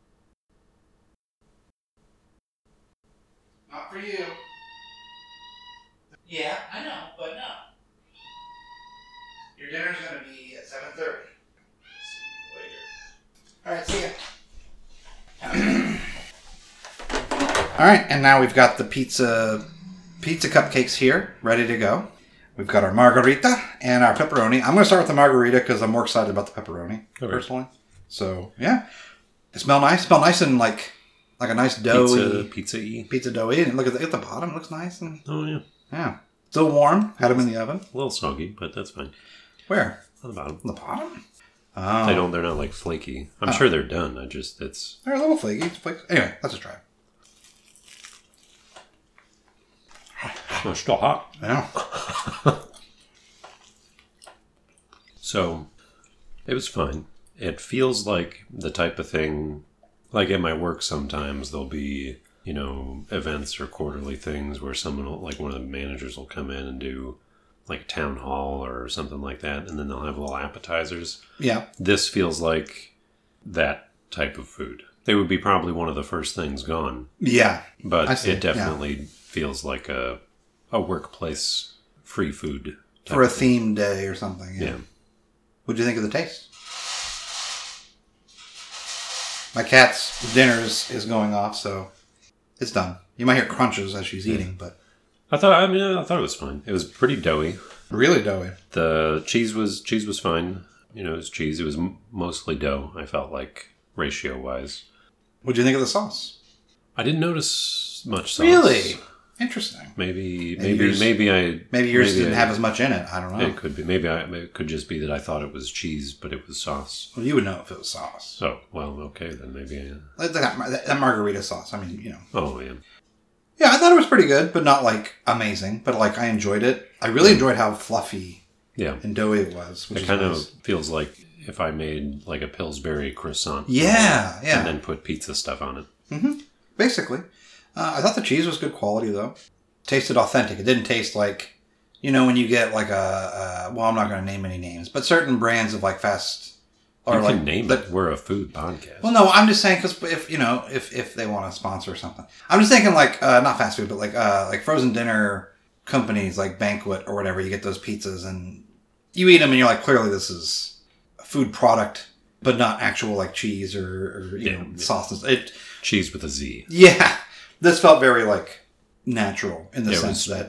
Not for you. Yeah, I know, but no. Your dinner's going to be at 7:30. See you later. All right, see ya. All right, and now we've got the pizza cupcakes here, ready to go. We've got our margarita and our pepperoni. I'm going to start with the margarita because I'm more excited about the pepperoni, personally. So, yeah. They smell nice. Smell nice and like a nice doughy. Pizza doughy. And look at the bottom. It looks nice. And, oh, yeah. Yeah. Still warm. Had them in the oven. A little soggy, but that's fine. Where? On the bottom. On the bottom? Oh. They're not like flaky. I'm sure they're done. They're a little flaky. Anyway, let's just try it. They're still hot. Yeah. So, it was fine. It feels like the type of thing, like at my work sometimes there'll be, events or quarterly things where someone will, like one of the managers will come in and do like a town hall or something like that, and then they'll have little appetizers. Yeah. This feels like that type of food. They would be probably one of the first things gone. Yeah. But it definitely feels like a workplace free food. For a themed day or something. Yeah. What do you think of the taste? My cat's dinner is going off, so it's done. You might hear crunches as she's eating, but I thought it was fine. It was pretty doughy. Really doughy. The cheese was fine. It was cheese. It was mostly dough, I felt like, ratio-wise. What do you think of the sauce? I didn't notice much sauce. Really? Interesting. Maybe yours didn't have as much in it. I don't know. It could be. Maybe it could just be that I thought it was cheese, but it was sauce. Well, you would know if it was sauce. So, well, okay, then maybe. That margarita sauce. I mean, Oh, yeah. Yeah, I thought it was pretty good, but not like amazing. But like I enjoyed it. I really enjoyed how fluffy and doughy it was. It kind of feels like if I made like a Pillsbury croissant. Yeah. And then put pizza stuff on it. Mm-hmm. Basically. I thought the cheese was good quality, though. Tasted authentic. It didn't taste like, when you get like I'm not going to name any names, but certain brands of like fast... Or you can name it. We're a food podcast. Well, no, I'm just saying because if they want to sponsor or something. I'm just thinking like, not fast food, but like frozen dinner companies like Banquet or whatever. You get those pizzas and you eat them and you're like, clearly this is a food product, but not actual like cheese or sauces. Cheese with a Z. Yeah. This felt very, like, natural in the sense that...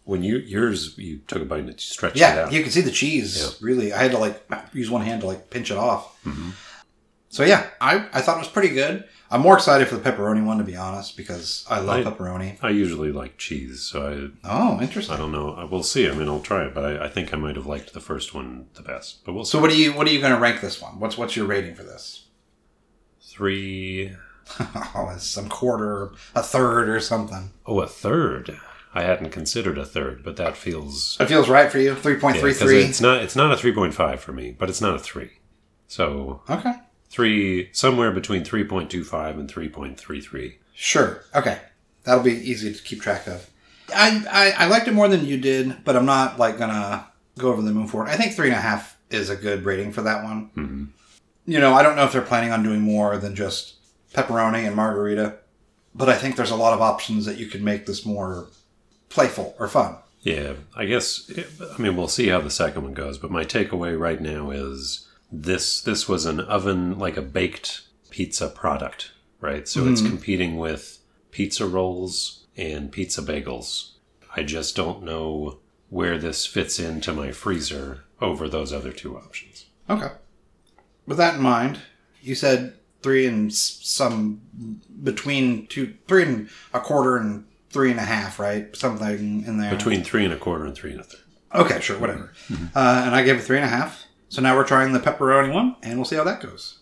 When you took a bite and it stretched it Yeah, out. you can see the cheese. Yeah. Really, I had to use one hand to pinch it off. Mm-hmm. So yeah, I thought it was pretty good. I'm more excited for the pepperoni one, to be honest, because I love pepperoni. I usually like cheese, so interesting. I don't know. We'll see. I mean, I'll try it, but I think I might have liked the first one the best. But we'll see. So what are you going to rank this one? What's your rating for this? 3. It's some quarter, a third, or something. Oh, a third. I hadn't considered a third, but that feels... It feels right for you? 3.33? It's not a 3.5 for me, but it's not a 3. So... Okay. 3, somewhere between 3.25 and 3.33. Sure. Okay. That'll be easy to keep track of. I liked it more than you did, but I'm not gonna go over the moon for it. I think 3.5 is a good rating for that one. Mm-hmm. I don't know if they're planning on doing more than just pepperoni and margarita, but I think there's a lot of options that you could make this more playful or fun. Yeah, I guess, we'll see how the second one goes, but my takeaway right now is this was an oven, like a baked pizza product, right? So It's competing with pizza rolls and pizza bagels. I just don't know where this fits into my freezer over those other two options. Okay. With that in mind, you said 3 and some between 3 and a quarter and 3.5, right? Something in there. Between 3 and a quarter and 3 and a third. Okay, sure, whatever. Mm-hmm. And I gave it 3.5. So now we're trying the pepperoni one, and we'll see how that goes.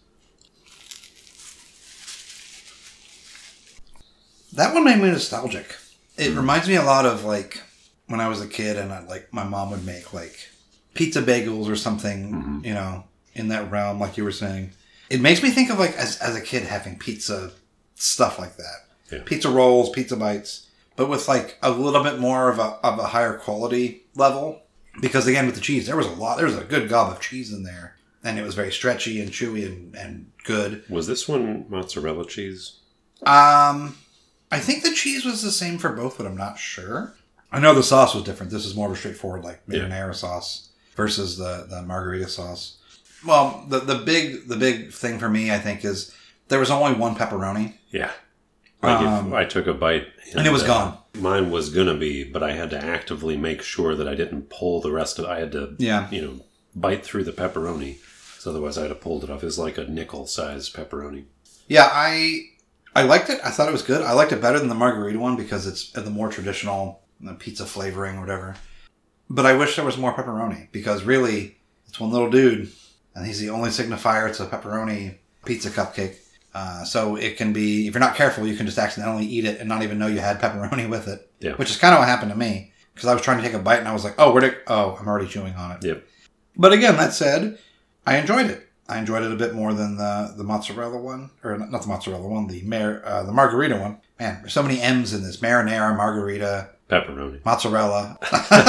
That one made me nostalgic. It reminds me a lot of when I was a kid, and my mom would make pizza bagels or something, in that realm, like you were saying. It makes me think of as a kid having pizza stuff like that. Yeah. Pizza rolls, pizza bites, but with a little bit more of a higher quality level. Because again, with the cheese, there was a good gob of cheese in there, and it was very stretchy and chewy and good. Was this one mozzarella cheese? I think the cheese was the same for both, but I'm not sure. I know the sauce was different. This is more of a straightforward marinara sauce versus the margarita sauce. Well, the big thing for me, I think, is there was only one pepperoni. Yeah. I took a bite. And it was gone. Mine was going to be, but I had to actively make sure that I didn't pull the rest of it. I had to, bite through the pepperoni. So otherwise I'd have pulled it off. It was like a nickel-sized pepperoni. Yeah, I liked it. I thought it was good. I liked it better than the margarita one because it's the more traditional pizza flavoring or whatever. But I wish there was more pepperoni because really, it's one little dude. And he's the only signifier. It's a pepperoni pizza cupcake. So it can be, if you're not careful, you can just accidentally eat it and not even know you had pepperoni with it. Yeah. Which is kind of what happened to me. Because I was trying to take a bite and I was like, I'm already chewing on it. Yep. But again, that said, I enjoyed it. I enjoyed it a bit more than the mozzarella one. Or not the mozzarella one, the margarita one. Man, there's so many M's in this. Marinara, margarita. Pepperoni. Mozzarella.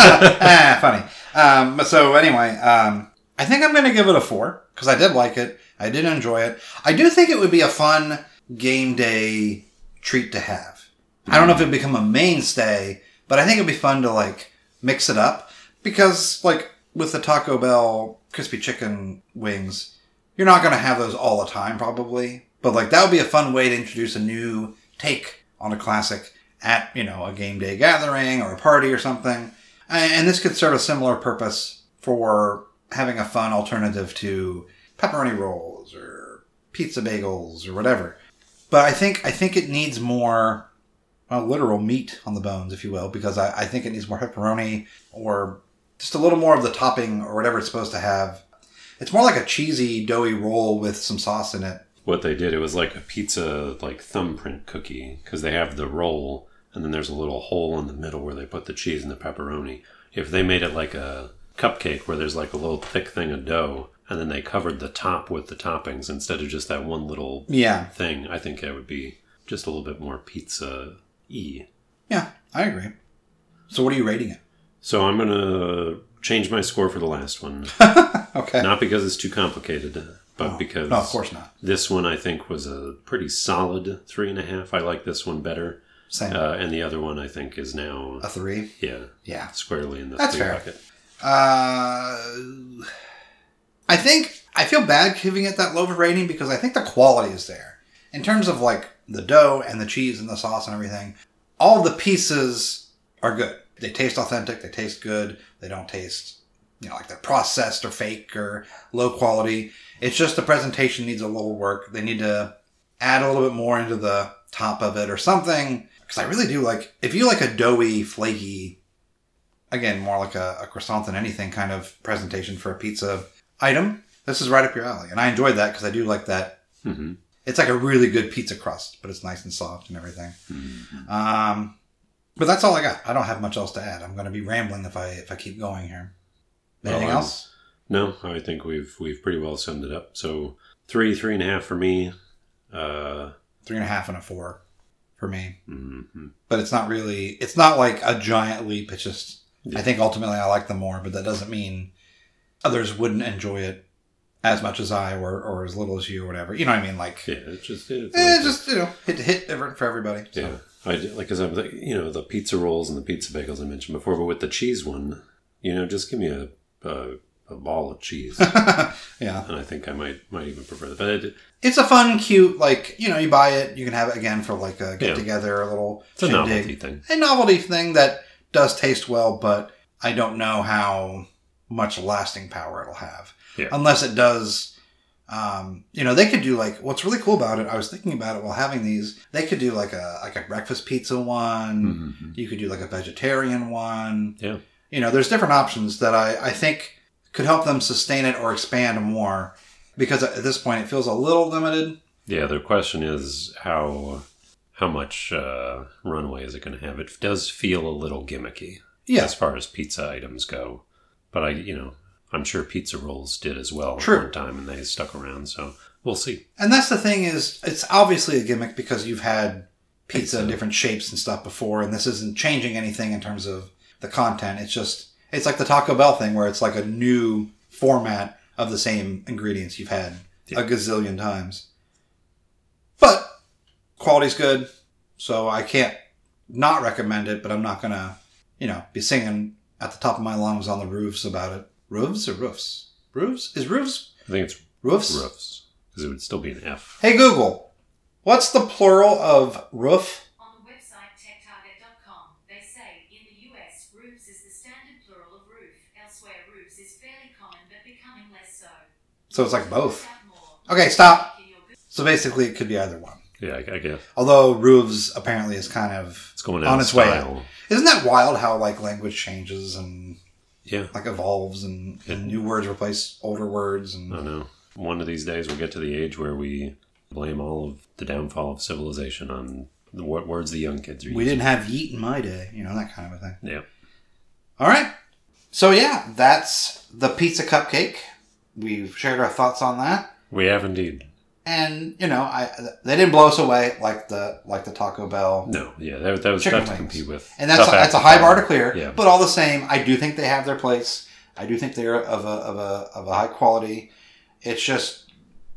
Funny. So anyway, I think I'm going to give it a 4. Because I did like it. I did enjoy it. I do think it would be a fun game day treat to have. I don't know if it'd become a mainstay, but I think it'd be fun to mix it up. Because with the Taco Bell crispy chicken wings, you're not going to have those all the time probably. But that would be a fun way to introduce a new take on a classic at, a game day gathering or a party or something. And this could serve a similar purpose for having a fun alternative to pepperoni rolls or pizza bagels or whatever. But I think it needs more, literal meat on the bones, if you will, because I think it needs more pepperoni or just a little more of the topping or whatever it's supposed to have. It's more like a cheesy, doughy roll with some sauce in it. What they did, it was like a pizza, thumbprint cookie, because they have the roll, and then there's a little hole in the middle where they put the cheese and the pepperoni. If they made it like a cupcake where there's a little thick thing of dough, and then they covered the top with the toppings instead of just that one little thing, I think it would be just a little bit more pizza-y. Yeah, I agree. So what are you rating it? So I'm going to change my score for the last one. Okay. Not because it's too complicated, but because... No, of course not. This one I think was a pretty solid 3.5. I like this one better. Same. And the other one I think is now... A 3? Yeah. Squarely in the That's 3 fair. bucket. I think I feel bad giving it that low of a rating because I think the quality is there. In terms of the dough and the cheese and the sauce and everything, all the pieces are good. They taste authentic. They taste good. They don't taste, like they're processed or fake or low quality. It's just the presentation needs a little work. They need to add a little bit more into the top of it or something. Because I really do like, if you like a doughy, flaky, again, more like a croissant than anything kind of presentation for a pizza item, this is right up your alley. And I enjoyed that because I do like that. Mm-hmm. It's like a really good pizza crust, but it's nice and soft and everything. Mm-hmm. But that's all I got. I don't have much else to add. I'm going to be rambling if I keep going here. Anything else? No, I think we've pretty well summed it up. So 3.5 for me. 3.5 and a 4 for me. Mm-hmm. But it's not like a giant leap. It's just, I think ultimately I like them more, but that doesn't mean others wouldn't enjoy it as much as I or as little as you or whatever. You know what I mean? Like, yeah, it's just hit different for everybody. So. Yeah. Because I'm the pizza rolls and the pizza bagels I mentioned before, but with the cheese one, just give me a ball of cheese. Yeah. And I think I might even prefer that. But it's a fun, cute, you buy it, you can have it again for a get together, a little it's a novelty thing. A novelty thing that does taste well, but I don't know how much lasting power it'll have. Yeah. Unless it does, they could do what's really cool about it. I was thinking about it while having these. They could do a breakfast pizza one. Mm-hmm. You could do a vegetarian one. Yeah. There's different options that I think could help them sustain it or expand more, because at this point it feels a little limited. Yeah. The question is how much runway is it going to have? It does feel a little gimmicky as far as pizza items go, but I'm sure pizza rolls did as well at one time, and they stuck around, so we'll see. And that's the thing is, it's obviously a gimmick because you've had pizza in different shapes and stuff before, and this isn't changing anything in terms of the content. It's like the Taco Bell thing where it's like a new format of the same ingredients you've had a gazillion times. But quality's good, so I can't not recommend it, but I'm not going to, be singing at the top of my lungs on the roofs about it. Roofs or roofs? Roofs? Is roofs? I think it's roofs. Roofs. Because it would still be an F. Hey Google, what's the plural of roof? On the website techtarget.com, they say in the US, roofs is the standard plural of roof. Elsewhere, roofs is fairly common but becoming less so. So it's like both. Okay, stop. So basically it could be either one. Yeah, I guess. Although roofs apparently is kind of it's going on its way out. Isn't that wild how language changes and evolves and new words replace older words? And I know. One of these days we'll get to the age where we blame all of the downfall of civilization on what words the young kids are using. We didn't have yeet in my day, that kind of a thing. Yeah. All right. So yeah, that's the pizza cupcake. We've shared our thoughts on that. We have indeed. And they didn't blow us away like the Taco Bell. No, yeah, that was tough to compete with. And that's a high bar to clear. Yeah. But all the same, I do think they have their place. I do think they're of a high quality. It's just,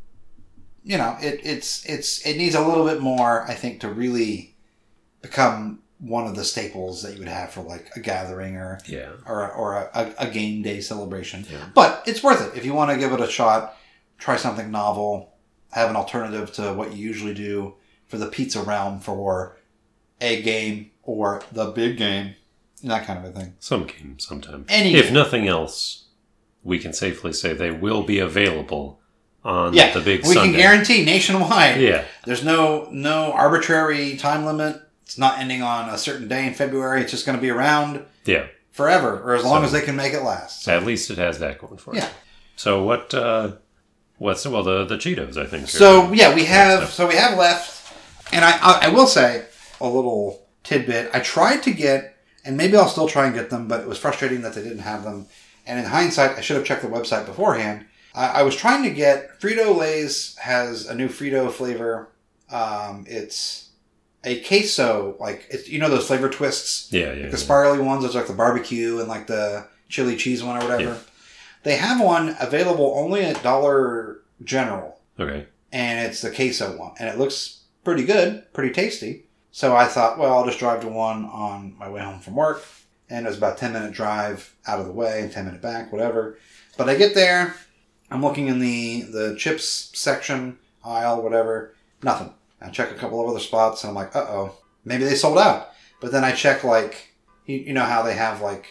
it needs a little bit more, I think, to really become one of the staples that you would have for a gathering or a game day celebration. Yeah. But it's worth it if you want to give it a shot. Try something novel. Have an alternative to what you usually do for the pizza realm for a game or the big game, that kind of a thing. Some game, sometime. If nothing else, we can safely say they will be available on the big Sunday. We can guarantee nationwide. Yeah. There's no arbitrary time limit. It's not ending on a certain day in February. It's just going to be around forever, or as long as they can make it last. So. At least it has that going for it. Yeah. So the Cheetos, I think. We have left, and I will say a little tidbit. I tried to get, and maybe I'll still try and get them, but it was frustrating that they didn't have them. And in hindsight, I should have checked the website beforehand. I was trying to get Frito-Lay's has a new Frito flavor. It's a queso, it's those flavor twists. The spirally ones, those the barbecue and the chili cheese one or whatever. Yeah. They have one available only at Dollar General. Okay. And it's the queso one. And it looks pretty good, pretty tasty. So I thought, well, I'll just drive to one on my way home from work. And it was about a 10-minute drive out of the way and 10-minute back, whatever. But I get there. I'm looking in the chips section, aisle, whatever. Nothing. I check a couple of other spots and I'm like, uh-oh. Maybe they sold out. But then I check You know how they have, like,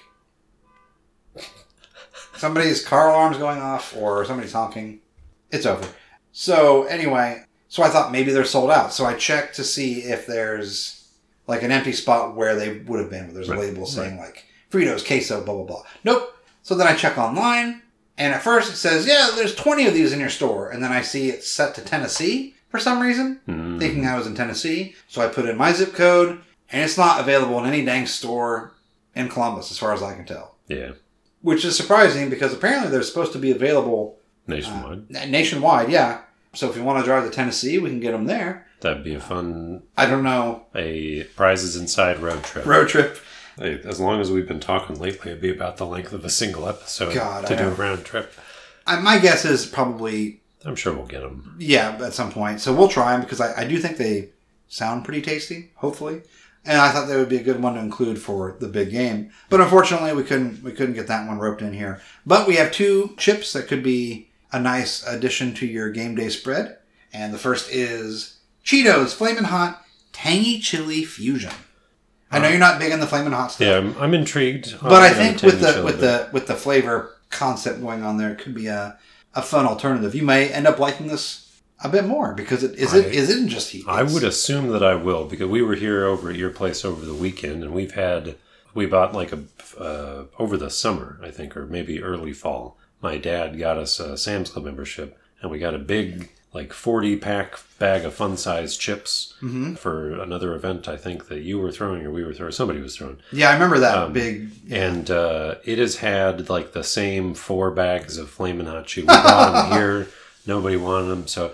somebody's car alarm's going off or somebody's honking. It's over. So, anyway, so I thought maybe they're sold out. So I checked to see if there's, like, an empty spot where they would have been, where there's a label saying, like, Fritos, queso, blah, blah, blah. Nope. So then I check online, and at first it says, yeah, there's 20 of these in your store. And then I see it's set to Tennessee for some reason, thinking I was in Tennessee. So I put in my zip code, and it's not available in any dang store in Columbus, as far as I can tell. Yeah. Which is surprising, because apparently they're supposed to be available... Nationwide. Nationwide, yeah. So if you want to drive to Tennessee, we can get them there. That'd be a fun... I don't know. A Prizes Inside road trip. Road trip. Hey, as long as we've been talking lately, it'd be about the length of a single episode to do a round trip. My guess is probably... I'm sure we'll get them. Yeah, at some point. So we'll try them, because I do think they sound pretty tasty, hopefully. And I thought that would be a good one to include for the big game. But unfortunately, we couldn't get that one roped in here. But we have 2 chips that could be a nice addition to your game day spread. And the first is Cheetos Flamin' Hot Tangy Chili Fusion. I know you're not big on the Flamin' Hot stuff. Yeah, I'm intrigued. But I think with the flavor concept going on there, it could be a fun alternative. You may end up liking this a bit more, because it isn't just heat. I would assume that I will, because we were here over at your place over the weekend, and we bought like over the summer, I think, or maybe early fall. My dad got us a Sam's Club membership, and we got a big, like, 40-pack bag of fun-sized chips for another event, I think, that you were throwing, or we were throwing, somebody was throwing. Yeah, I remember that big. Yeah. And it has had, like, the same 4 bags of Flamin' Hot Cheetos. We bought them here. Nobody wanted them, so...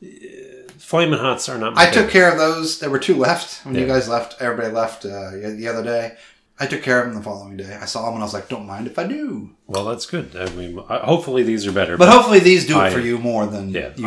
Flamin' Hots are not my favorite. Took care of those. There were 2 left when you guys left. Everybody left the other day. I took care of them the following day. I saw them and I was like, don't mind if I do. Well, that's good. I mean, hopefully these are better. But hopefully these do it for you more than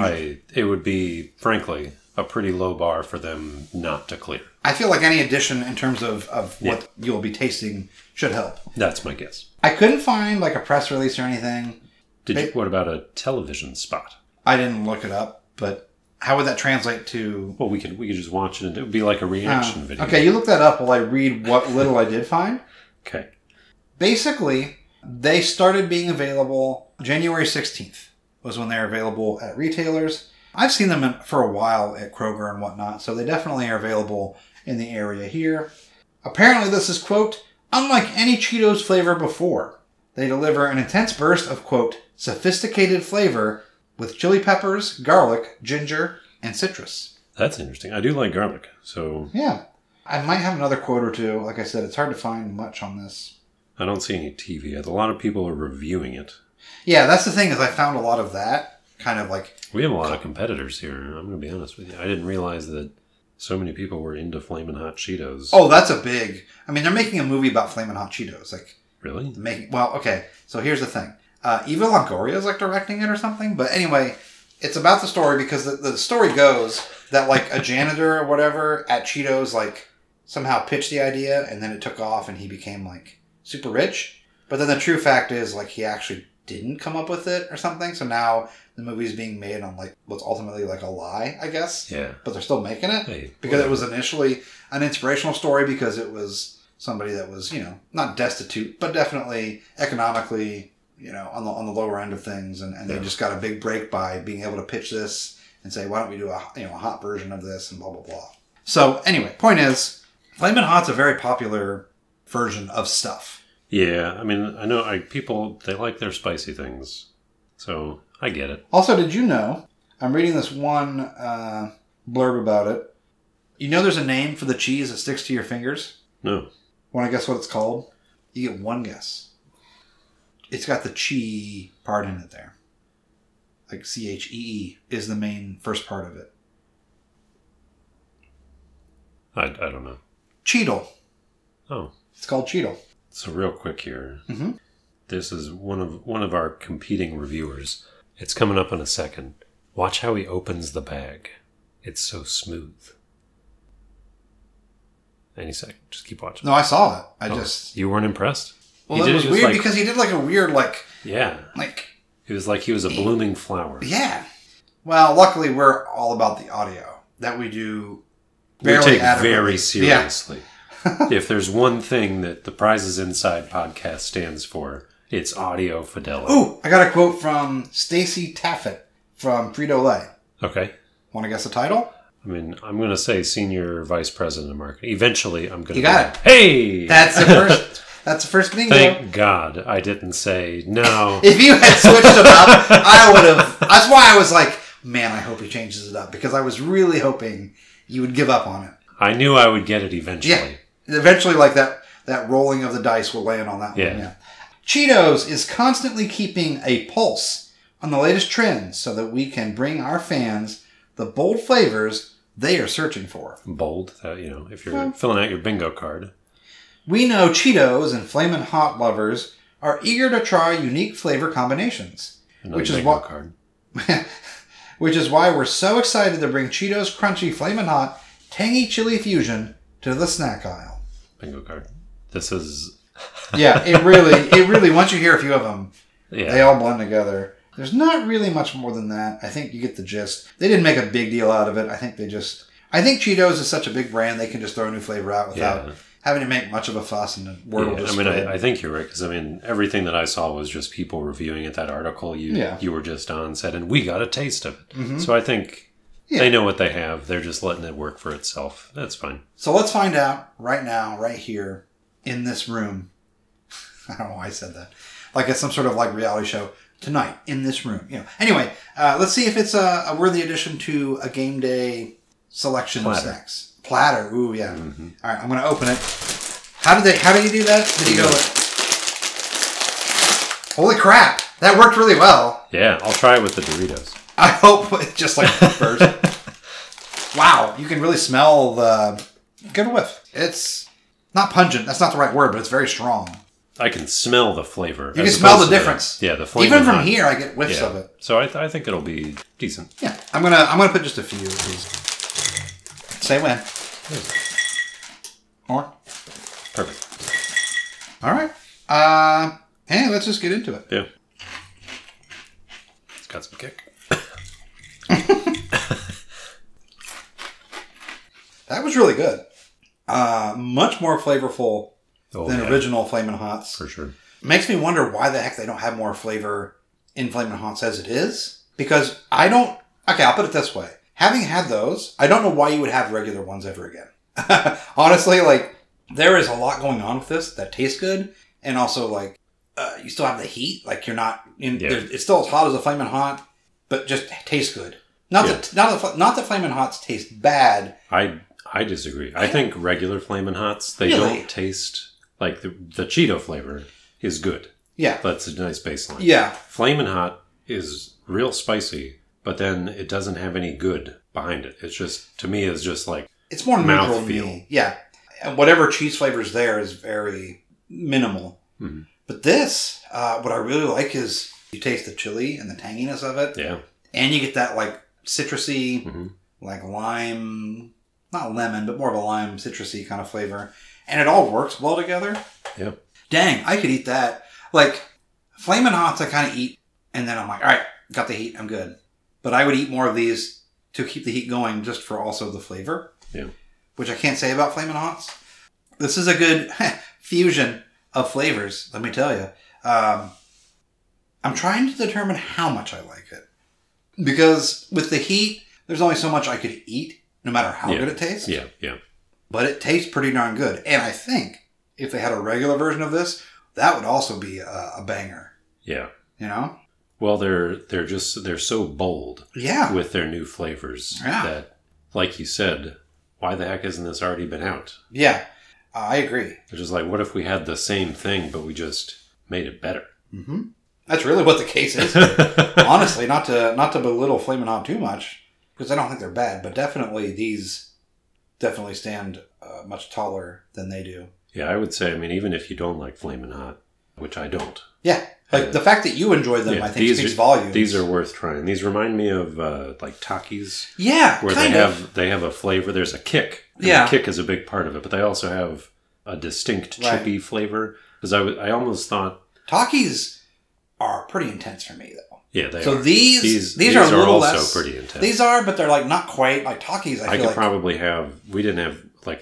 it would be, frankly, a pretty low bar for them not to clear. I feel like any addition in terms of what you'll be tasting should help. That's my guess. I couldn't find like a press release or anything. What about a television spot? I didn't look it up, but how would that translate to... Well, we could just watch it, and it would be like a reaction video. Okay, you look that up while I read what little I did find. Okay. Basically, they started being available January 16th was when they were available at retailers. I've seen them for a while at Kroger and whatnot, so they definitely are available in the area here. Apparently, this is, quote, unlike any Cheetos flavor before. They deliver an intense burst of, quote, sophisticated flavor with chili peppers, garlic, ginger, and citrus. That's interesting. I do like garlic, so... Yeah. I might have another quote or two. Like I said, it's hard to find much on this. I don't see any TV. A lot of people are reviewing it. Yeah, that's the thing, is I found a lot of that. Kind of like... We have a lot of competitors here. I'm going to be honest with you. I didn't realize that so many people were into Flamin' Hot Cheetos. Oh, that's a big... I mean, they're making a movie about Flamin' Hot Cheetos. Like, really? Well, okay. So here's the thing. Eva Longoria is like directing it or something. But anyway, it's about the story because the story goes that like a janitor or whatever at Cheetos like somehow pitched the idea and then it took off and he became like super rich. But then the true fact is like he actually didn't come up with it or something. So now the movie's being made on like what's ultimately like a lie, I guess. Yeah. But they're still making it because it was initially an inspirational story because it was somebody that was, you know, not destitute, but definitely economically, you know, on the lower end of things, and they just got a big break by being able to pitch this and say, why don't we do a hot version of this and blah blah blah. So anyway, point is, Flamin' Hot's a very popular version of stuff. Yeah, I mean, I know people they like their spicy things, so I get it. Also, did you know? I'm reading this one blurb about it. You know, there's a name for the cheese that sticks to your fingers. No. Want to guess what it's called? You get one guess. It's got the chi part in it there. Like CHEE is the main first part of it. I don't know. Cheetle. Oh. It's called Cheetle. So real quick here. Mm-hmm. This is one of our competing reviewers. It's coming up in a second. Watch how he opens the bag. It's so smooth. Any second. Just keep watching. No, I saw it. You weren't impressed? Well, it was weird because he did like a weird Yeah. Like... It was like he was a blooming flower. Yeah. Well, luckily we're all about the audio. That we do we take very seriously. If there's one thing that the Prizes Inside podcast stands for, it's audio fidelity. Ooh, I got a quote from Stacy Taffet from Frito-Lay. Okay. Want to guess the title? I mean, I'm going to say Senior Vice President of Marketing. Eventually, I'm going to... You got it. Hey! That's the first... That's the first bingo. Thank God I didn't say no. If you had switched it up, I would have... That's why I was like, man, I hope he changes it up. Because I was really hoping you would give up on it. I knew I would get it eventually. Yeah. Eventually, like that rolling of the dice will land on that one. Yeah. Cheetos is constantly keeping a pulse on the latest trends so that we can bring our fans the bold flavors they are searching for. Bold, if you're filling out your bingo card. We know Cheetos and Flamin' Hot lovers are eager to try unique flavor combinations. Which is why we're so excited to bring Cheetos Crunchy Flamin' Hot Tangy Chili Fusion to the snack aisle. Bingo card. This is... Yeah, it really, once you hear a few of them, they all blend together. There's not really much more than that. I think you get the gist. They didn't make a big deal out of it. I think Cheetos is such a big brand, they can just throw a new flavor out without having to make much of a fuss, and the word will just spread. I think you're right, because, everything that I saw was just people reviewing it. That article you were just on said, and we got a taste of it. Mm-hmm. So I think they know what they have. They're just letting it work for itself. That's fine. So let's find out right now, right here, in this room. I don't know why I said that. Like it's some sort of reality show. Tonight, in this room. Anyway, let's see if it's a worthy addition to a game day selection of snacks. Platter. Ooh, yeah. Mm-hmm. All right, I'm going to open it. How did you do that? Did you go... Holy crap. That worked really well. Yeah, I'll try it with the Doritos. I hope it's just like the first. Wow, you can really smell the... Good whiff. It's not pungent. That's not the right word, but it's very strong. I can smell the flavor. You can smell the difference. The flavor. Even from here, I get whiffs of it. So I think it'll be decent. Yeah, I'm gonna put just a few of these. Say when. More. Perfect. All right. Hey, let's just get into it. Yeah. It's got some kick. That was really good. Much more flavorful than original Flamin' Hots. For sure. Makes me wonder why the heck they don't have more flavor in Flamin' Hots as it is. Because I don't... Okay, I'll put it this way. Having had those, I don't know why you would have regular ones ever again. Honestly, there is a lot going on with this that tastes good. And also, you still have the heat. You're not... It's still as hot as a Flamin' Hot, but just tastes good. Not that Flamin' Hots taste bad. I disagree. I think regular Flamin' Hots, they don't taste... the Cheeto flavor is good. Yeah. That's a nice baseline. Yeah. Flamin' Hot is real spicy, but then it doesn't have any good behind it. It's just, to me, it's just it's more neutral to me. Yeah. And whatever cheese flavor is there is very minimal. Mm-hmm. But this, what I really like is you taste the chili and the tanginess of it. Yeah. And you get that citrusy, lime, not lemon, but more of a lime citrusy kind of flavor. And it all works well together. Yep. Dang, I could eat that. Flamin' Hots I kind of eat, and then I'm like, all right, got the heat, I'm good. But I would eat more of these to keep the heat going just for also the flavor. Yeah. Which I can't say about Flamin' Hots. This is a good fusion of flavors, let me tell you. I'm trying to determine how much I like it. Because with the heat, there's only so much I could eat, no matter how good it tastes. Yeah, yeah. But it tastes pretty darn good. And I think if they had a regular version of this, that would also be a banger. Yeah. You know? Well, they're so bold with their new flavors that, like you said, why the heck hasn't this already been out? Yeah, I agree. It's just what if we had the same thing, but we just made it better? Mm-hmm. That's really what the case is. Honestly, not to belittle Flamin' Hot too much, because I don't think they're bad, but definitely these definitely stand much taller than they do. Yeah, I would say, even if you don't like Flamin' Hot, which I don't. Yeah, the fact that you enjoy them, I think, speaks volumes. These are worth trying. These remind me of Takis. Yeah, where they have a flavor. There's a kick. The kick is a big part of it, but they also have a distinct chippy flavor. Because I almost thought Takis are pretty intense for me, though. Yeah, they are. So these are a little also less, pretty intense. These are, but they're not quite like Takis. I could probably have. We didn't have a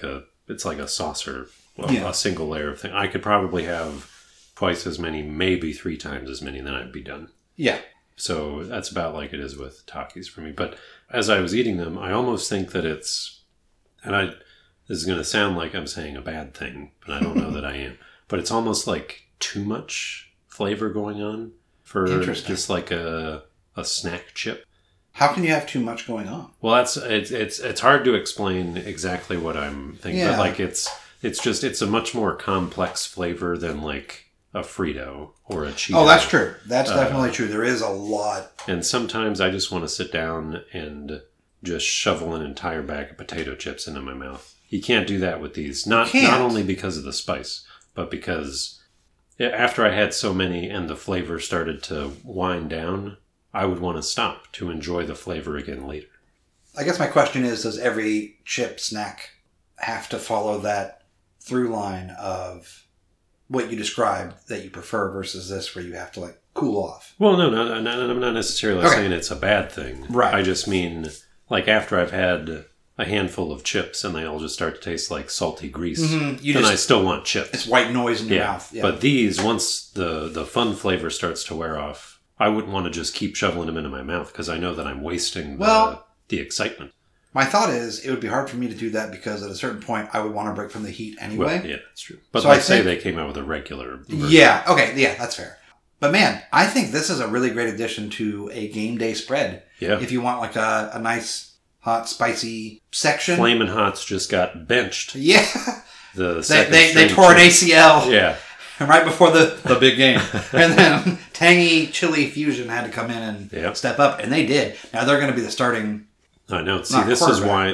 it's like a saucer, a single layer of thing. I could probably have twice as many, maybe 3 times as many, then I'd be done. Yeah. So that's about like it is with Takis for me. But as I was eating them, I almost think that it's, this is going to sound like I'm saying a bad thing, but I don't know that I am. But it's almost like too much flavor going on for just like a snack chip. How can you have too much going on? Well, it's hard to explain exactly what I'm thinking. Yeah. But like it's a much more complex flavor than like a Frito or a Cheeto. Oh, that's true. That's definitely true. There is a lot. And sometimes I just want to sit down and just shovel an entire bag of potato chips into my mouth. You can't do that with these. Not only because of the spice, but because after I had so many and the flavor started to wind down, I would want to stop to enjoy the flavor again later. I guess my question is, does every chip snack have to follow that through line of what you described that you prefer versus this where you have to like cool off? Well, no, I'm not necessarily saying it's a bad thing. Right. I just mean like after I've had a handful of chips and they all just start to taste like salty grease, then I still want chips. It's white noise in your mouth. Yeah. But these, once the fun flavor starts to wear off, I wouldn't want to just keep shoveling them into my mouth because I know that I'm wasting the excitement. My thought is it would be hard for me to do that because at a certain point I would want to break from the heat anyway. Well, yeah, that's true. But so let's say they came out with a regular version. Yeah, okay, yeah, that's fair. But man, I think this is a really great addition to a game day spread. Yeah. If you want like a nice, hot, spicy section. Flamin' Hots just got benched. Yeah. They tore an ACL. Yeah. Right before the big game. And then Tangy Chili Fusion had to come in and step up, and they did. Now they're going to be the starting... I know. See, this is why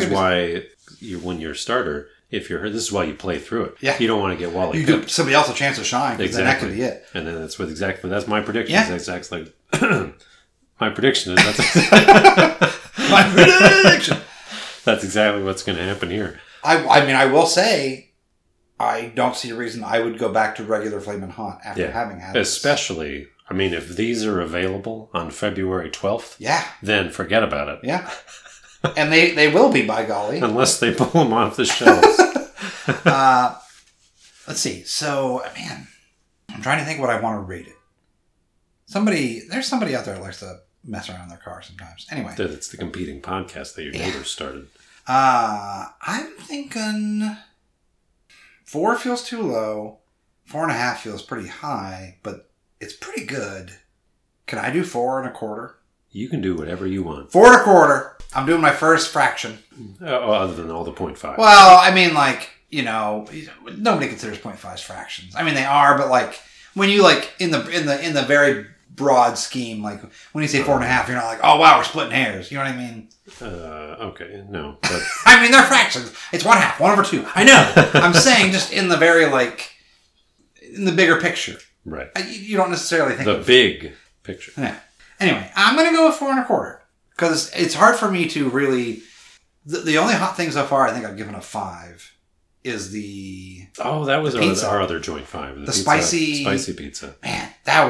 when you're a starter, this is why you play through it. Yeah. You don't want to get wally. You give somebody else a chance to shine. Exactly. Then that could be it. And then that's my prediction. Yeah. Exactly. My prediction is my prediction. That's exactly what's going to happen here. I mean, I will say, I don't see a reason I would go back to regular Flamin' Hot after having had this. Especially, I mean, if these are available on February 12th, then forget about it. Yeah. And they will be, by golly. Unless they pull them off the shelves. Let's see. So, man, I'm trying to think what I want to rate it. There's somebody out there that likes to mess around in their car sometimes. Anyway. It's the competing podcast that your neighbors started. I'm thinking 4 feels too low. 4.5 feels pretty high, but it's pretty good. Can I do 4 1/4? You can do whatever you want. 4 1/4. I'm doing my first fraction. Other than all the 0.5. Well, I mean, like, nobody considers 0.5s fractions. I mean, they are, but like when you like in the very broad scheme, like when you say 4.5, you're not like, oh wow, we're splitting hairs. You know what I mean? Okay, no. But... I mean, they're fractions. It's 1/2, 1/2. I know. I'm saying just in the very in the bigger picture. Right. You don't necessarily think the big picture. Yeah. Anyway, I'm going to go with 4 1/4 because it's hard for me to really. The only hot thing so far I think I've given a 5 is the. Oh, that was our other joint 5. The spicy pizza. Man,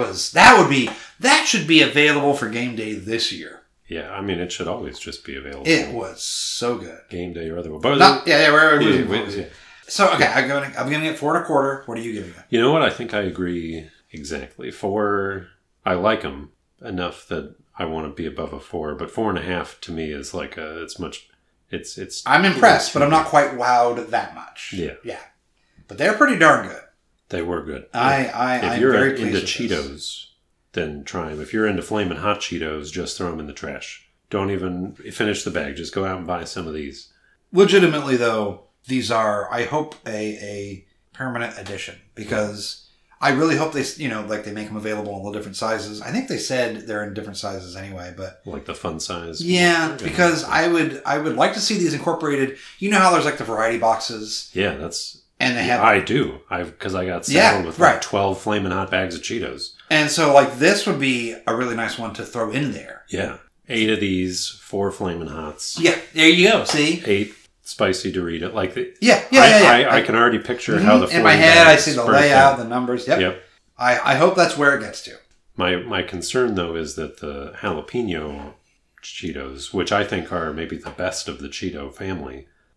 that should be available for game day this year. Yeah, I mean, it should always just be available. It was so good. Game day or otherwise. We're So, okay, I'm giving it 4 1/4. What are you giving it? You know what? I think I agree exactly. 4, I like them enough that I want to be above a 4, but 4.5 to me is like it's. I'm impressed, but I'm not quite wowed that much. Yeah. Yeah. But they're pretty darn good. They were good. If you're very into Cheetos, then try them. If you're into Flamin' Hot Cheetos, just throw them in the trash. Don't even finish the bag. Just go out and buy some of these. Legitimately, though, these are, I hope, a permanent addition because I really hope they make them available in all different sizes. I think they said they're in different sizes anyway, but like the fun size. Yeah, because I would like to see these incorporated. You know how there's like the variety boxes. Yeah, that's. And they have. I do. Because I got saddled with like 12 Flamin' Hot bags of Cheetos. And so, like, this would be a really nice one to throw in there. Yeah, 8 of these, 4 Flamin' Hots. Yeah, there you go. See, 8 spicy Dorito. Like, I can already picture how the. In my head, I see the layout, the numbers. Yep. I hope that's where it gets to. My concern though is that the jalapeno Cheetos, which I think are maybe the best of the Cheeto family,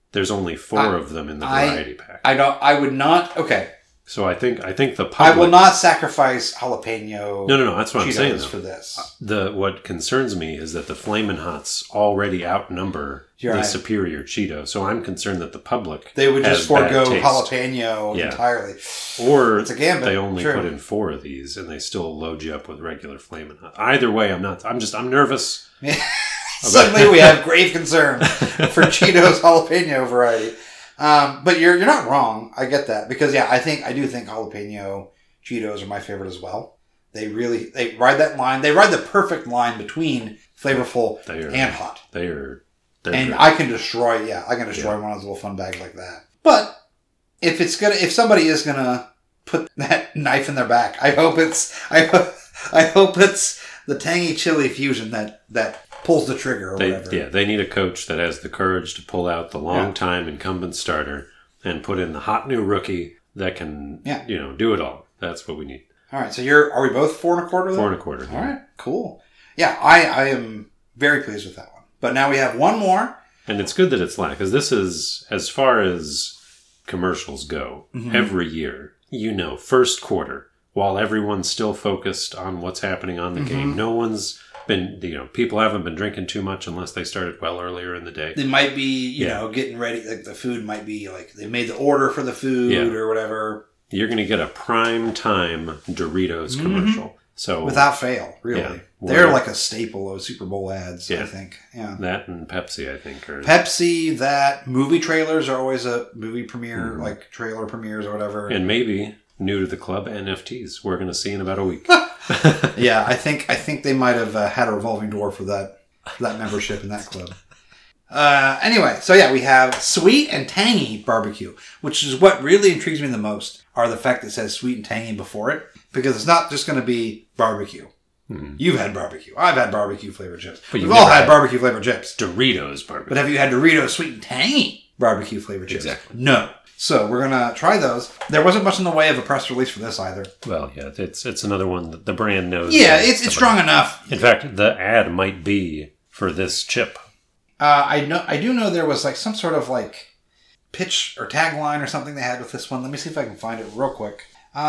there's only 4 of them in the variety pack. I would not. Okay. So I think the public... I will not sacrifice jalapeno. No. That's what I'm saying. Though. For this, what concerns me is that the Flamin' Hots already outnumber the superior Cheeto. So I'm concerned that the public they would just forego jalapeno entirely. Or it's a gambit. They only put in 4 of these, and they still load you up with regular Flamin' Hot. Either way, I'm nervous. Suddenly, we have grave concern for Cheetos jalapeno variety. But you're not wrong. I get that because I do think jalapeno Cheetos are my favorite as well. They ride that line. They ride the perfect line between flavorful and hot. They're and great. I can destroy one of those little fun bags like that. But if somebody is gonna put that knife in their back, I hope it's the tangy chili fusion that pulls the trigger or whatever. Yeah, they need a coach that has the courage to pull out the long-time incumbent starter and put in the hot new rookie that can, do it all. That's what we need. All right, so are we both 4 1/4? 4 1/4. All right, cool. Yeah, I am very pleased with that one. But now we have one more. And it's good that it's last, because this is, as far as commercials go, every year, first quarter, while everyone's still focused on what's happening on the game, no one's been, people haven't been drinking too much unless they started well earlier in the day. They might be, getting ready. Like the food might be like they made the order for the food or whatever. You're going to get a prime time Doritos commercial. So without fail, really. Yeah, they're like a staple of Super Bowl ads, I think. Yeah. That and Pepsi, I think. Pepsi, that. Movie trailers are always a movie premiere, like trailer premieres or whatever. And maybe, new to the club, NFTs. We're going to see in about a week. Yeah, I think they might have had a revolving door for that membership in that club. Anyway, so we have sweet and tangy barbecue, which is what really intrigues me the most, are the fact that it says sweet and tangy before it, because it's not just going to be barbecue. You've had barbecue. I've had barbecue flavored chips. We've all had barbecue flavored chips. Doritos barbecue. But have you had Doritos sweet and tangy barbecue flavored chips? Exactly. No. So we're going to try those. There wasn't much in the way of a press release for this either. Well, yeah, it's another one that the brand knows. Yeah, it's strong enough. In fact, the ad might be for this chip. I do know there was like some sort of like pitch or tagline or something they had with this one. Let me see if I can find it real quick.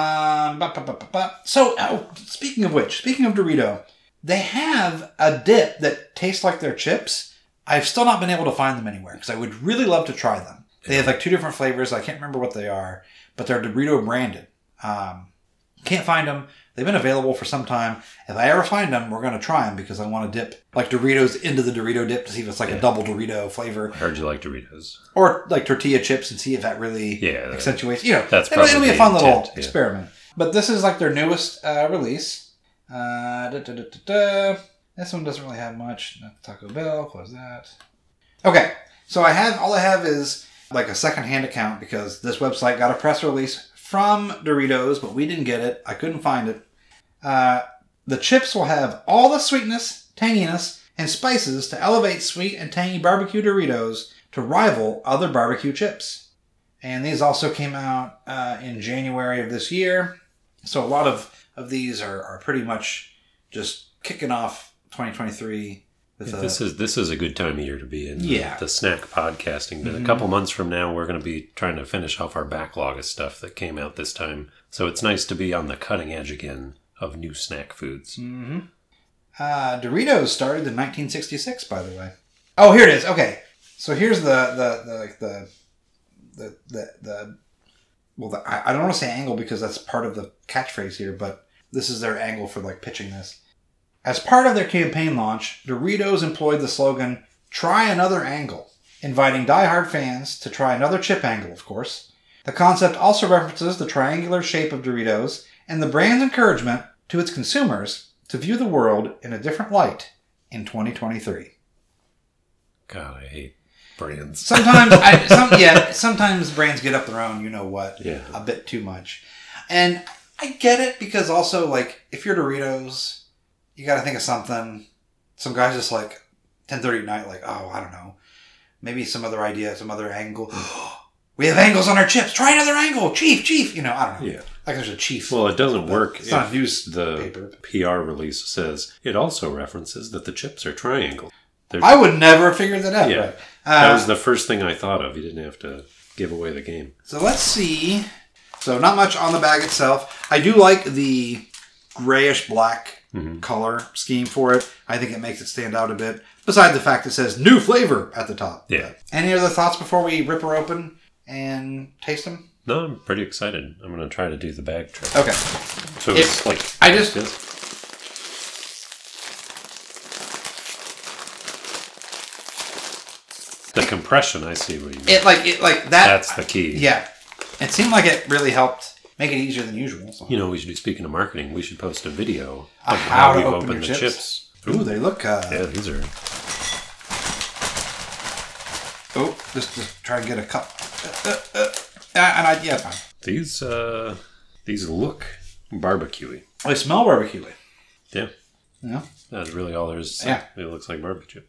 So, speaking of Dorito, they have a dip that tastes like their chips. I've still not been able to find them anywhere because I would really love to try them. They have like 2 different flavors. I can't remember what they are, but they're Dorito branded. Can't find them. They've been available for some time. If I ever find them, we're going to try them because I want to dip like Doritos into the Dorito dip to see if it's like a double Dorito flavor. I heard you like Doritos. Or like tortilla chips and see if that really accentuates. That's probably it'll be a fun little experiment. But this is like their newest release. This one doesn't really have much. Not Taco Bell. Close that. Okay. So all I have is like a secondhand account because this website got a press release from Doritos, but we didn't get it. I couldn't find it. The chips will have all the sweetness, tanginess, and spices to elevate sweet and tangy barbecue Doritos to rival other barbecue chips. And these also came out in January of this year. So a lot of these are pretty much just kicking off 2023. This is a good time of year to be in the snack podcasting. But a couple months from now, we're going to be trying to finish off our backlog of stuff that came out this time. So it's nice to be on the cutting edge again of new snack foods. Doritos started in 1966, by the way. Oh, here it is. Okay, so here's I don't want to say angle because that's part of the catchphrase here, but this is their angle for like pitching this. As part of their campaign launch, Doritos employed the slogan, "Try another angle," inviting diehard fans to try another chip angle, of course. The concept also references the triangular shape of Doritos and the brand's encouragement to its consumers to view the world in a different light in 2023. God, I hate brands. Sometimes brands get up their own, a bit too much. And I get it because also, like, if you're Doritos, you got to think of something. Some guys just like 10:30 at night, like, oh, I don't know, maybe some other idea, some other angle. We have angles on our chips. Try another angle, chief. I don't know. Yeah, like there's a chief. Well, it doesn't work. It's not news. The paper. PR release says it also references that the chips are triangle. I would never have figured that out. Yeah. Right? That was the first thing I thought of. You didn't have to give away the game. So let's see. So not much on the bag itself. I do like the grayish black color scheme for it. I think it makes it stand out a bit. Besides the fact it says new flavor at the top. Yeah. But any other thoughts before we rip her open and taste them? No, I'm pretty excited. I'm going to try to do the bag trick. Okay. So it's like... I just... The compression, I see what you mean. It like that. That's the key. Yeah. It seemed like it really helped make it easier than usual. So. You know, we should be speaking of marketing. We should post a video of how we've opened the chips. Ooh, they look... yeah, these are... Oh, just try and get a cup. Yeah, fine. These look barbecuey. They smell barbecuey. Yeah. Yeah. That's really all there is to say. Yeah. It looks like barbecue.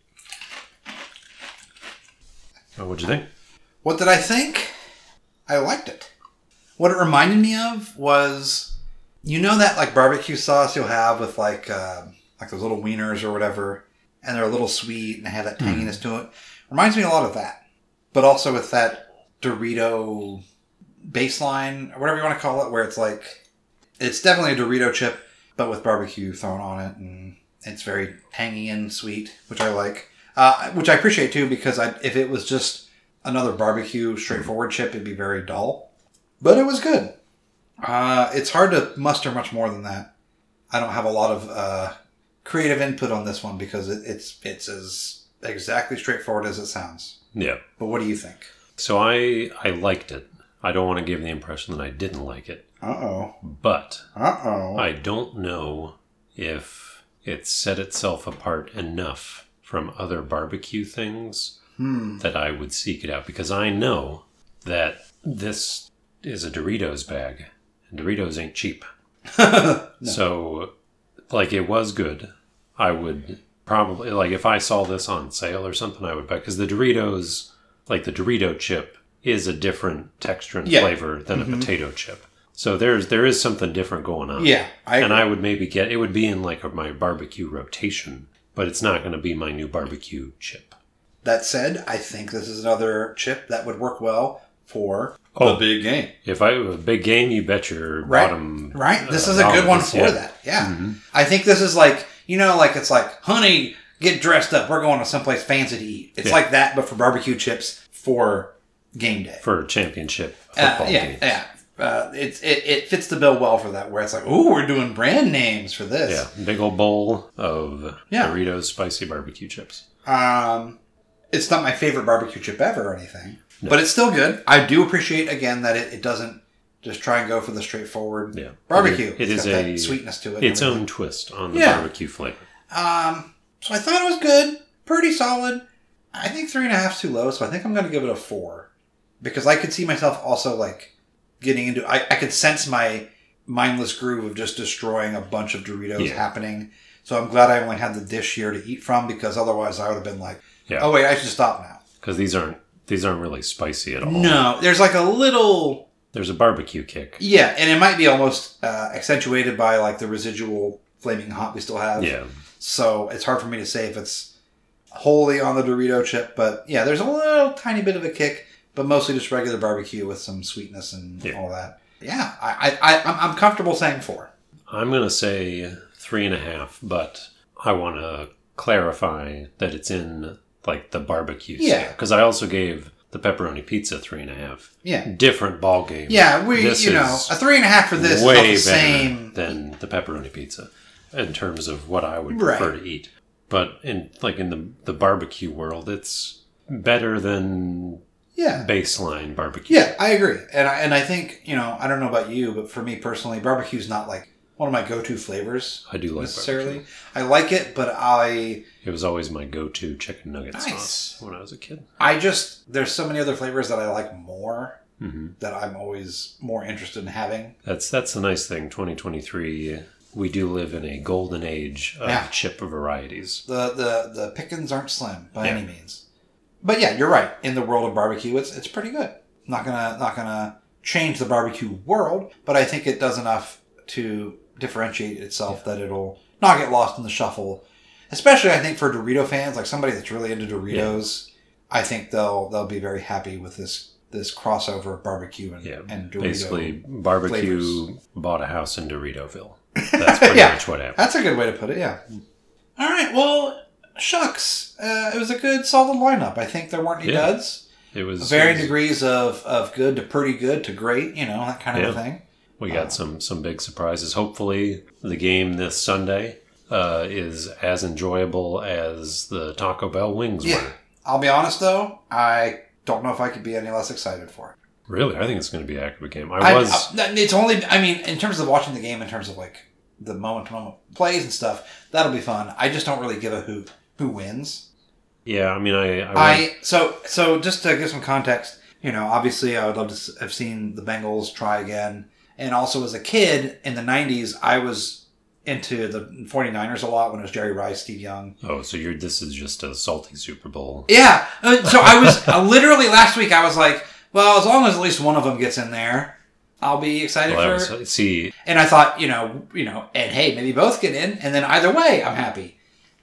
Oh, what'd you think? What did I think? I liked it. What it reminded me of was, you know that like barbecue sauce you'll have with like those little wieners or whatever, and they're a little sweet and they have that tanginess to it. Reminds me a lot of that, but also with that Dorito baseline or whatever you want to call it, where it's like it's definitely a Dorito chip, but with barbecue thrown on it, and it's very tangy and sweet, which I like. Which I appreciate too, because if it was just another barbecue straightforward chip, it'd be very dull. But it was good. It's hard to muster much more than that. I don't have a lot of creative input on this one because it's as exactly straightforward as it sounds. Yeah. But what do you think? So I liked it. I don't want to give the impression that I didn't like it. Uh-oh. But Uh-oh. I don't know if it set itself apart enough from other barbecue things that I would seek it out. Because I know that this is a Doritos bag. And Doritos ain't cheap. No. So, like, it was good. I would probably, like, if I saw this on sale or something, I would buy. Because the Doritos, like the Dorito chip, is a different texture and flavor than a potato chip. So there is something different going on. Yeah. I would maybe it would be in like my barbecue rotation, but it's not going to be my new barbecue chip. That said, I think this is another chip that would work well for the big game. If I have a big game, you bet your bottom. Right. This is a good one for that. Yeah. Mm-hmm. I think this is like, like it's like, honey, get dressed up. We're going to someplace fancy to eat. It's like that, but for barbecue chips for game day. For championship football games. Yeah. It fits the bill well for that, where it's like, ooh, we're doing brand names for this. Yeah. Big old bowl of Doritos spicy barbecue chips. It's not my favorite barbecue chip ever or anything. No. But it's still good. I do appreciate, again, that it doesn't just try and go for the straightforward barbecue. It's got that sweetness to it. Its own twist on the barbecue flavor. So I thought it was good. Pretty solid. I think 3.5 is too low, so I think I'm going to give it a 4. Because I could see myself also, like, getting into... I could sense my mindless groove of just destroying a bunch of Doritos happening. So I'm glad I only had the dish here to eat from, because otherwise I would have been like, oh, wait, I should stop now. Because these aren't really spicy at all. No, there's like a little... There's a barbecue kick. Yeah, and it might be almost accentuated by like the residual flaming hot we still have. Yeah. So it's hard for me to say if it's wholly on the Dorito chip, but yeah, there's a little tiny bit of a kick, but mostly just regular barbecue with some sweetness and all that. Yeah, I'm comfortable saying 4. I'm going to say 3.5, but I want to clarify that it's in like the barbecue scale. Because I also gave the pepperoni pizza 3.5. Yeah. Different ball game. Yeah, a 3.5 for this way is the same than the pepperoni pizza in terms of what I would prefer to eat. But in the barbecue world, it's better than baseline barbecue. Yeah, I agree. And I think, I don't know about you, but for me personally, barbecue's not like one of my go-to flavors. I do like necessarily. Barbecue. I like it, but It was always my go-to chicken nugget sauce when I was a kid. There's so many other flavors that I like more that I'm always more interested in having. That's the nice thing. 2023, we do live in a golden age of chip varieties. The pickings aren't slim by any means. But yeah, you're right. In the world of barbecue, it's pretty good. Not gonna change the barbecue world, but I think it does enough to differentiate itself that it'll not get lost in the shuffle. especially I think for Dorito fans, like somebody that's really into Doritos, I think they'll be very happy with this crossover of barbecue and Dorito. Basically, barbecue flavors. Bought a house in Doritoville. That's pretty much what happened. That's a good way to put it. Yeah. All right. Well, shucks, it was a good, solid lineup. I think there weren't any duds. It was varying degrees of good to pretty good to great. That kind of a thing. We got some big surprises. Hopefully, the game this Sunday is as enjoyable as the Taco Bell wings were. I'll be honest, though. I don't know if I could be any less excited for it. Really? I think it's going to be a heck of a game. It's only... I mean, in terms of watching the game, in terms of, like, the moment-to-moment plays and stuff, that'll be fun. I just don't really give a hoot who wins. Yeah, I mean, So just to give some context, obviously I would love to have seen the Bengals try again. And also as a kid in the 90s, I was into the 49ers a lot when it was Jerry Rice, Steve Young. Oh, so this is just a salty Super Bowl. Yeah. So I was literally last week I was like, well, as long as at least one of them gets in there, I'll be excited for. And I thought, and hey, maybe both get in, and then either way, I'm happy.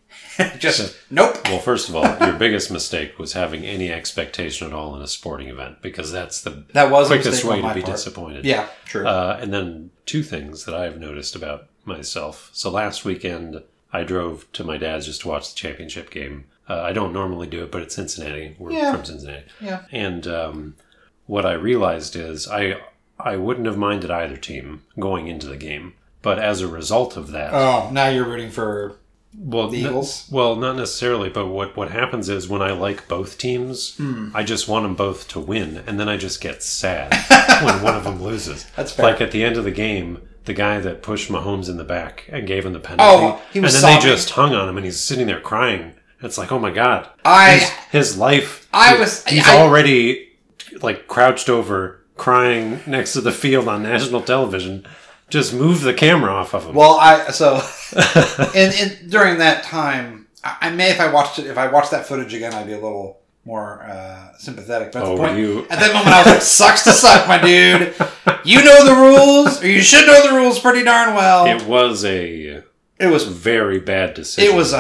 Nope. Well, first of all, your biggest mistake was having any expectation at all in a sporting event, because that's the quickest way to be disappointed. Yeah, true. And then two things that I've noticed about myself. So last weekend, I drove to my dad's just to watch the championship game. I don't normally do it, but it's Cincinnati. We're from Cincinnati. Yeah. And what I realized is I wouldn't have minded either team going into the game, but as a result of that... Oh, now you're rooting for... the Eagles? Well, not necessarily, but what happens is when I like both teams, I just want them both to win, and then I just get sad when one of them loses. That's fair. Like at the end of the game, the guy that pushed Mahomes in the back and gave him the penalty, he was and then sobbing. they just hung on him, and he's sitting there crying. It's like, oh my God. His life, he's already like crouched over, crying next to the field on national television. Just move the camera off of him. Well, and during that time, I may, if I watched that footage again, I'd be a little more sympathetic. But at that moment, I was like, sucks to suck, my dude. You know the rules, or you should know the rules pretty darn well. It was a very bad decision. It was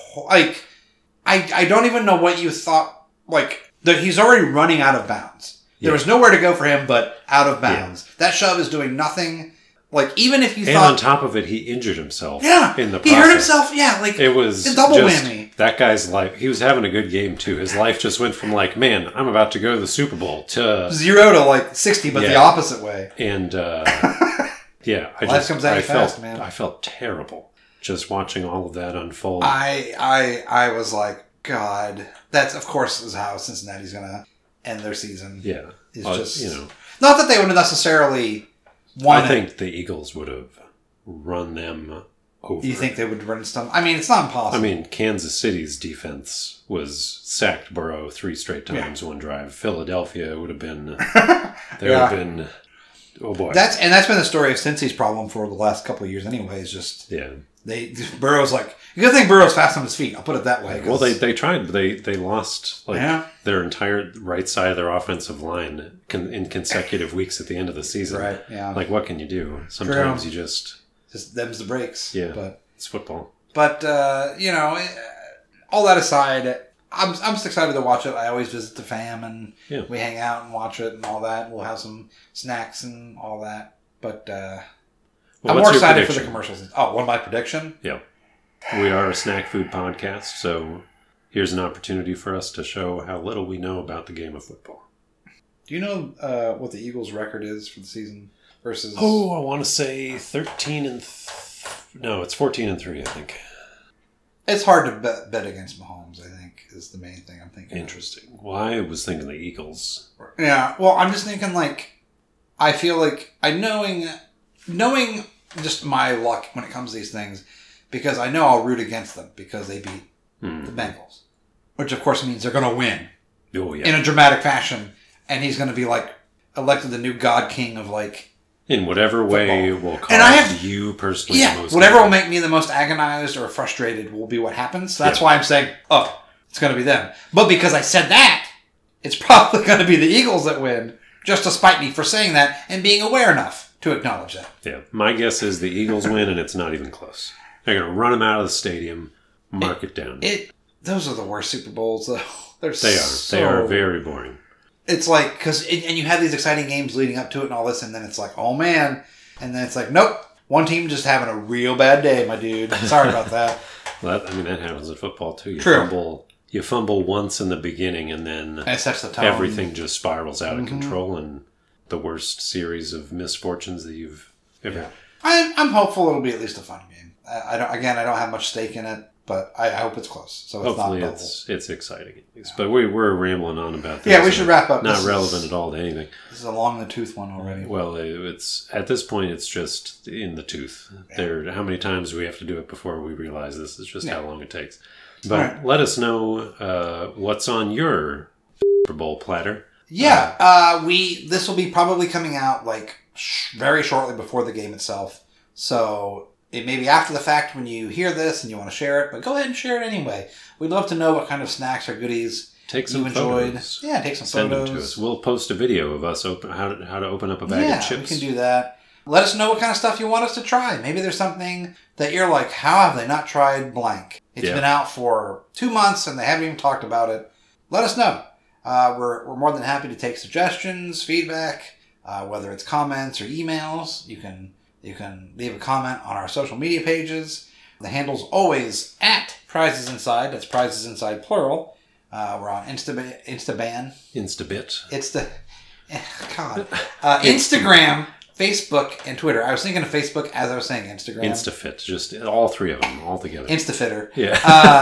I don't even know what you thought. Like, he's already running out of bounds. There was nowhere to go for him but out of bounds. Yeah. That shove is doing nothing. Like, even if you thought... And on top of it, he injured himself in the process. He hurt himself, like, it was a double whammy. That guy's life, he was having a good game, too. His life just went from, like, man, I'm about to go to the Super Bowl, to... 0 to, like, 60, but the opposite way. And, life comes at you fast, man. I felt terrible just watching all of that unfold. I was like, God, that's, of course, is how Cincinnati's going to end their season. Yeah. It's just... Not that they would necessarily... I think the Eagles would have run them over. You think they would run some? I mean, it's not impossible. I mean, Kansas City's defense was sacked Burrow 3 straight times one drive. Philadelphia would have been... would have been... Oh, boy. That's been the story of Cincy's problem for the last couple of years anyway. Is just... Yeah. Burrow's like... You gotta think Burrow's fast on his feet. I'll put it that way. Well, they tried, but they lost their entire right side of their offensive line in consecutive weeks at the end of the season. Right, yeah. Like, what can you do? Sometimes you just... Just them's the breaks. Yeah, but it's football. But, all that aside, I'm just excited to watch it. I always visit the fam, and we hang out and watch it and all that. We'll have some snacks and all that. But I'm more excited for the commercials. Oh, my prediction? Yeah. We are a snack food podcast, so here's an opportunity for us to show how little we know about the game of football. Do you know what the Eagles' record is for the season versus... Oh, I want to say 13 and... No, it's 14-3, I think. It's hard to bet against Mahomes, I think, is the main thing I'm thinking. Interesting. Well, I was thinking the Eagles. Yeah, well, I'm just thinking, like, I feel like knowing just my luck when it comes to these things... Because I know I'll root against them because they beat the Bengals. Which, of course, means they're going to win. Oh, yeah. In a dramatic fashion. And he's going to be, like, elected the new God King of, like... In whatever way will cause you personally the most... whatever will make me the most agonized or frustrated will be what happens. So that's why I'm saying, it's going to be them. But because I said that, it's probably going to be the Eagles that win. Just to spite me for saying that and being aware enough to acknowledge that. Yeah. My guess is the Eagles win and it's not even close. They're going to run him out of the stadium. mark it down. Those are the worst Super Bowls, though. They are very boring. It's like, and you have these exciting games leading up to it and all this, and then it's like, oh man. And then it's like, nope. One team just having a real bad day, my dude. Sorry about that. Well, that happens in football, too. True. You fumble once in the beginning, and then it sets the tone. Everything just spirals out of control, and the worst series of misfortunes that you've ever... Yeah. I'm hopeful it'll be at least a fun game. I don't have much stake in it, but I hope it's close. So hopefully it's exciting at least. But we're rambling on about this. Yeah, we should wrap up. Not relevant at all to anything. This is a long in the tooth one already. Well, it's at this point it's just in the tooth. Yeah. How many times do we have to do it before we realize this is just how long it takes? But let us know what's on your Super Bowl platter. Yeah, this will be probably coming out like very shortly before the game itself. So it may be after the fact when you hear this and you want to share it, but go ahead and share it anyway. We'd love to know what kind of snacks or goodies you enjoyed. Photos. Yeah, take some Send photos. Them to us. We'll post a video of us how to open up a bag of chips. Yeah, we can do that. Let us know what kind of stuff you want us to try. Maybe there's something that you're like, how have they not tried blank? It's been out for 2 months and they haven't even talked about it. Let us know. We're more than happy to take suggestions, feedback, whether it's comments or emails. You can leave a comment on our social media pages. The handle's always at Prizes Inside. That's Prizes Inside plural. We're on Instabit. Instagram, Facebook, and Twitter. I was thinking of Facebook as I was saying Instagram. Instafit. Just all three of them all together. Instafitter. Yeah.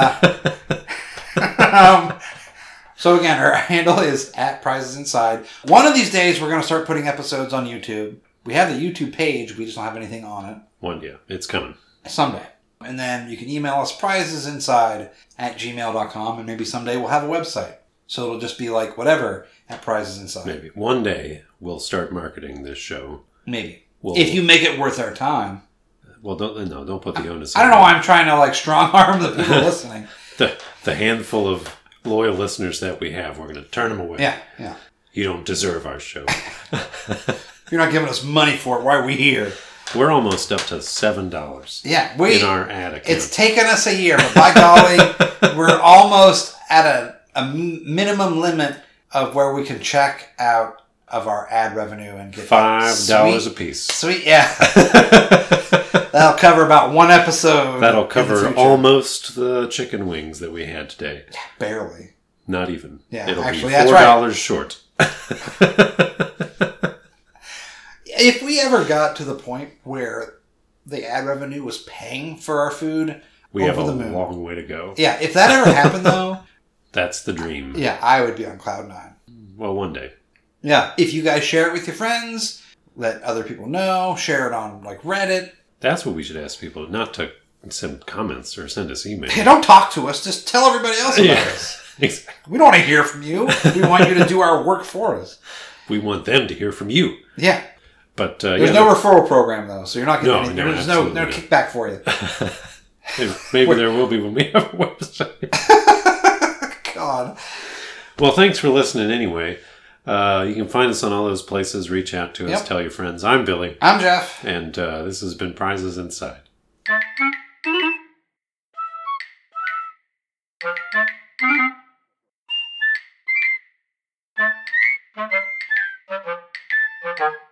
So again, our handle is at Prizes Inside. One of these days, we're going to start putting episodes on YouTube. We have the YouTube page. We just don't have anything on it. It's coming. Someday. And then you can email us prizesinside@gmail.com, and maybe someday we'll have a website. So it'll just be like whatever at Prizes Inside. Maybe. One day we'll start marketing this show. Maybe. If you make it worth our time. Well, don't put the onus on I don't know why I'm trying to strong arm the people listening. The handful of loyal listeners that we have, we're going to turn them away. Yeah. You don't deserve our show. You're not giving us money for it. Why are we here? We're almost up to $7. Yeah, in our ad account. It's taken us a year, but by golly, we're almost at a minimum limit of where we can check out of our ad revenue and get $5 a piece. Sweet, yeah. That'll cover about one episode. That'll cover almost the chicken wings that we had today. Barely. Not even. Yeah, it'll actually, be $4 short. If we ever got to the point where the ad revenue was paying for our food, we have a long way to go. Yeah, if that ever happened, though... That's the dream. Yeah, I would be on cloud 9. Well, one day. Yeah, if you guys share it with your friends, let other people know, share it on, Reddit. That's what we should ask people, not to send comments or send us emails. Hey, don't talk to us. Just tell everybody else about us. Exactly. We don't want to hear from you. We want you to do our work for us. We want them to hear from you. Yeah. But there's no referral program, though, so you're not getting anything. There's no kickback for you. Maybe there will be when we have a website. God. Well, thanks for listening anyway. You can find us on all those places. Reach out to us. Tell your friends. I'm Billy. I'm Jeff. And this has been Prizes Inside. Thank you.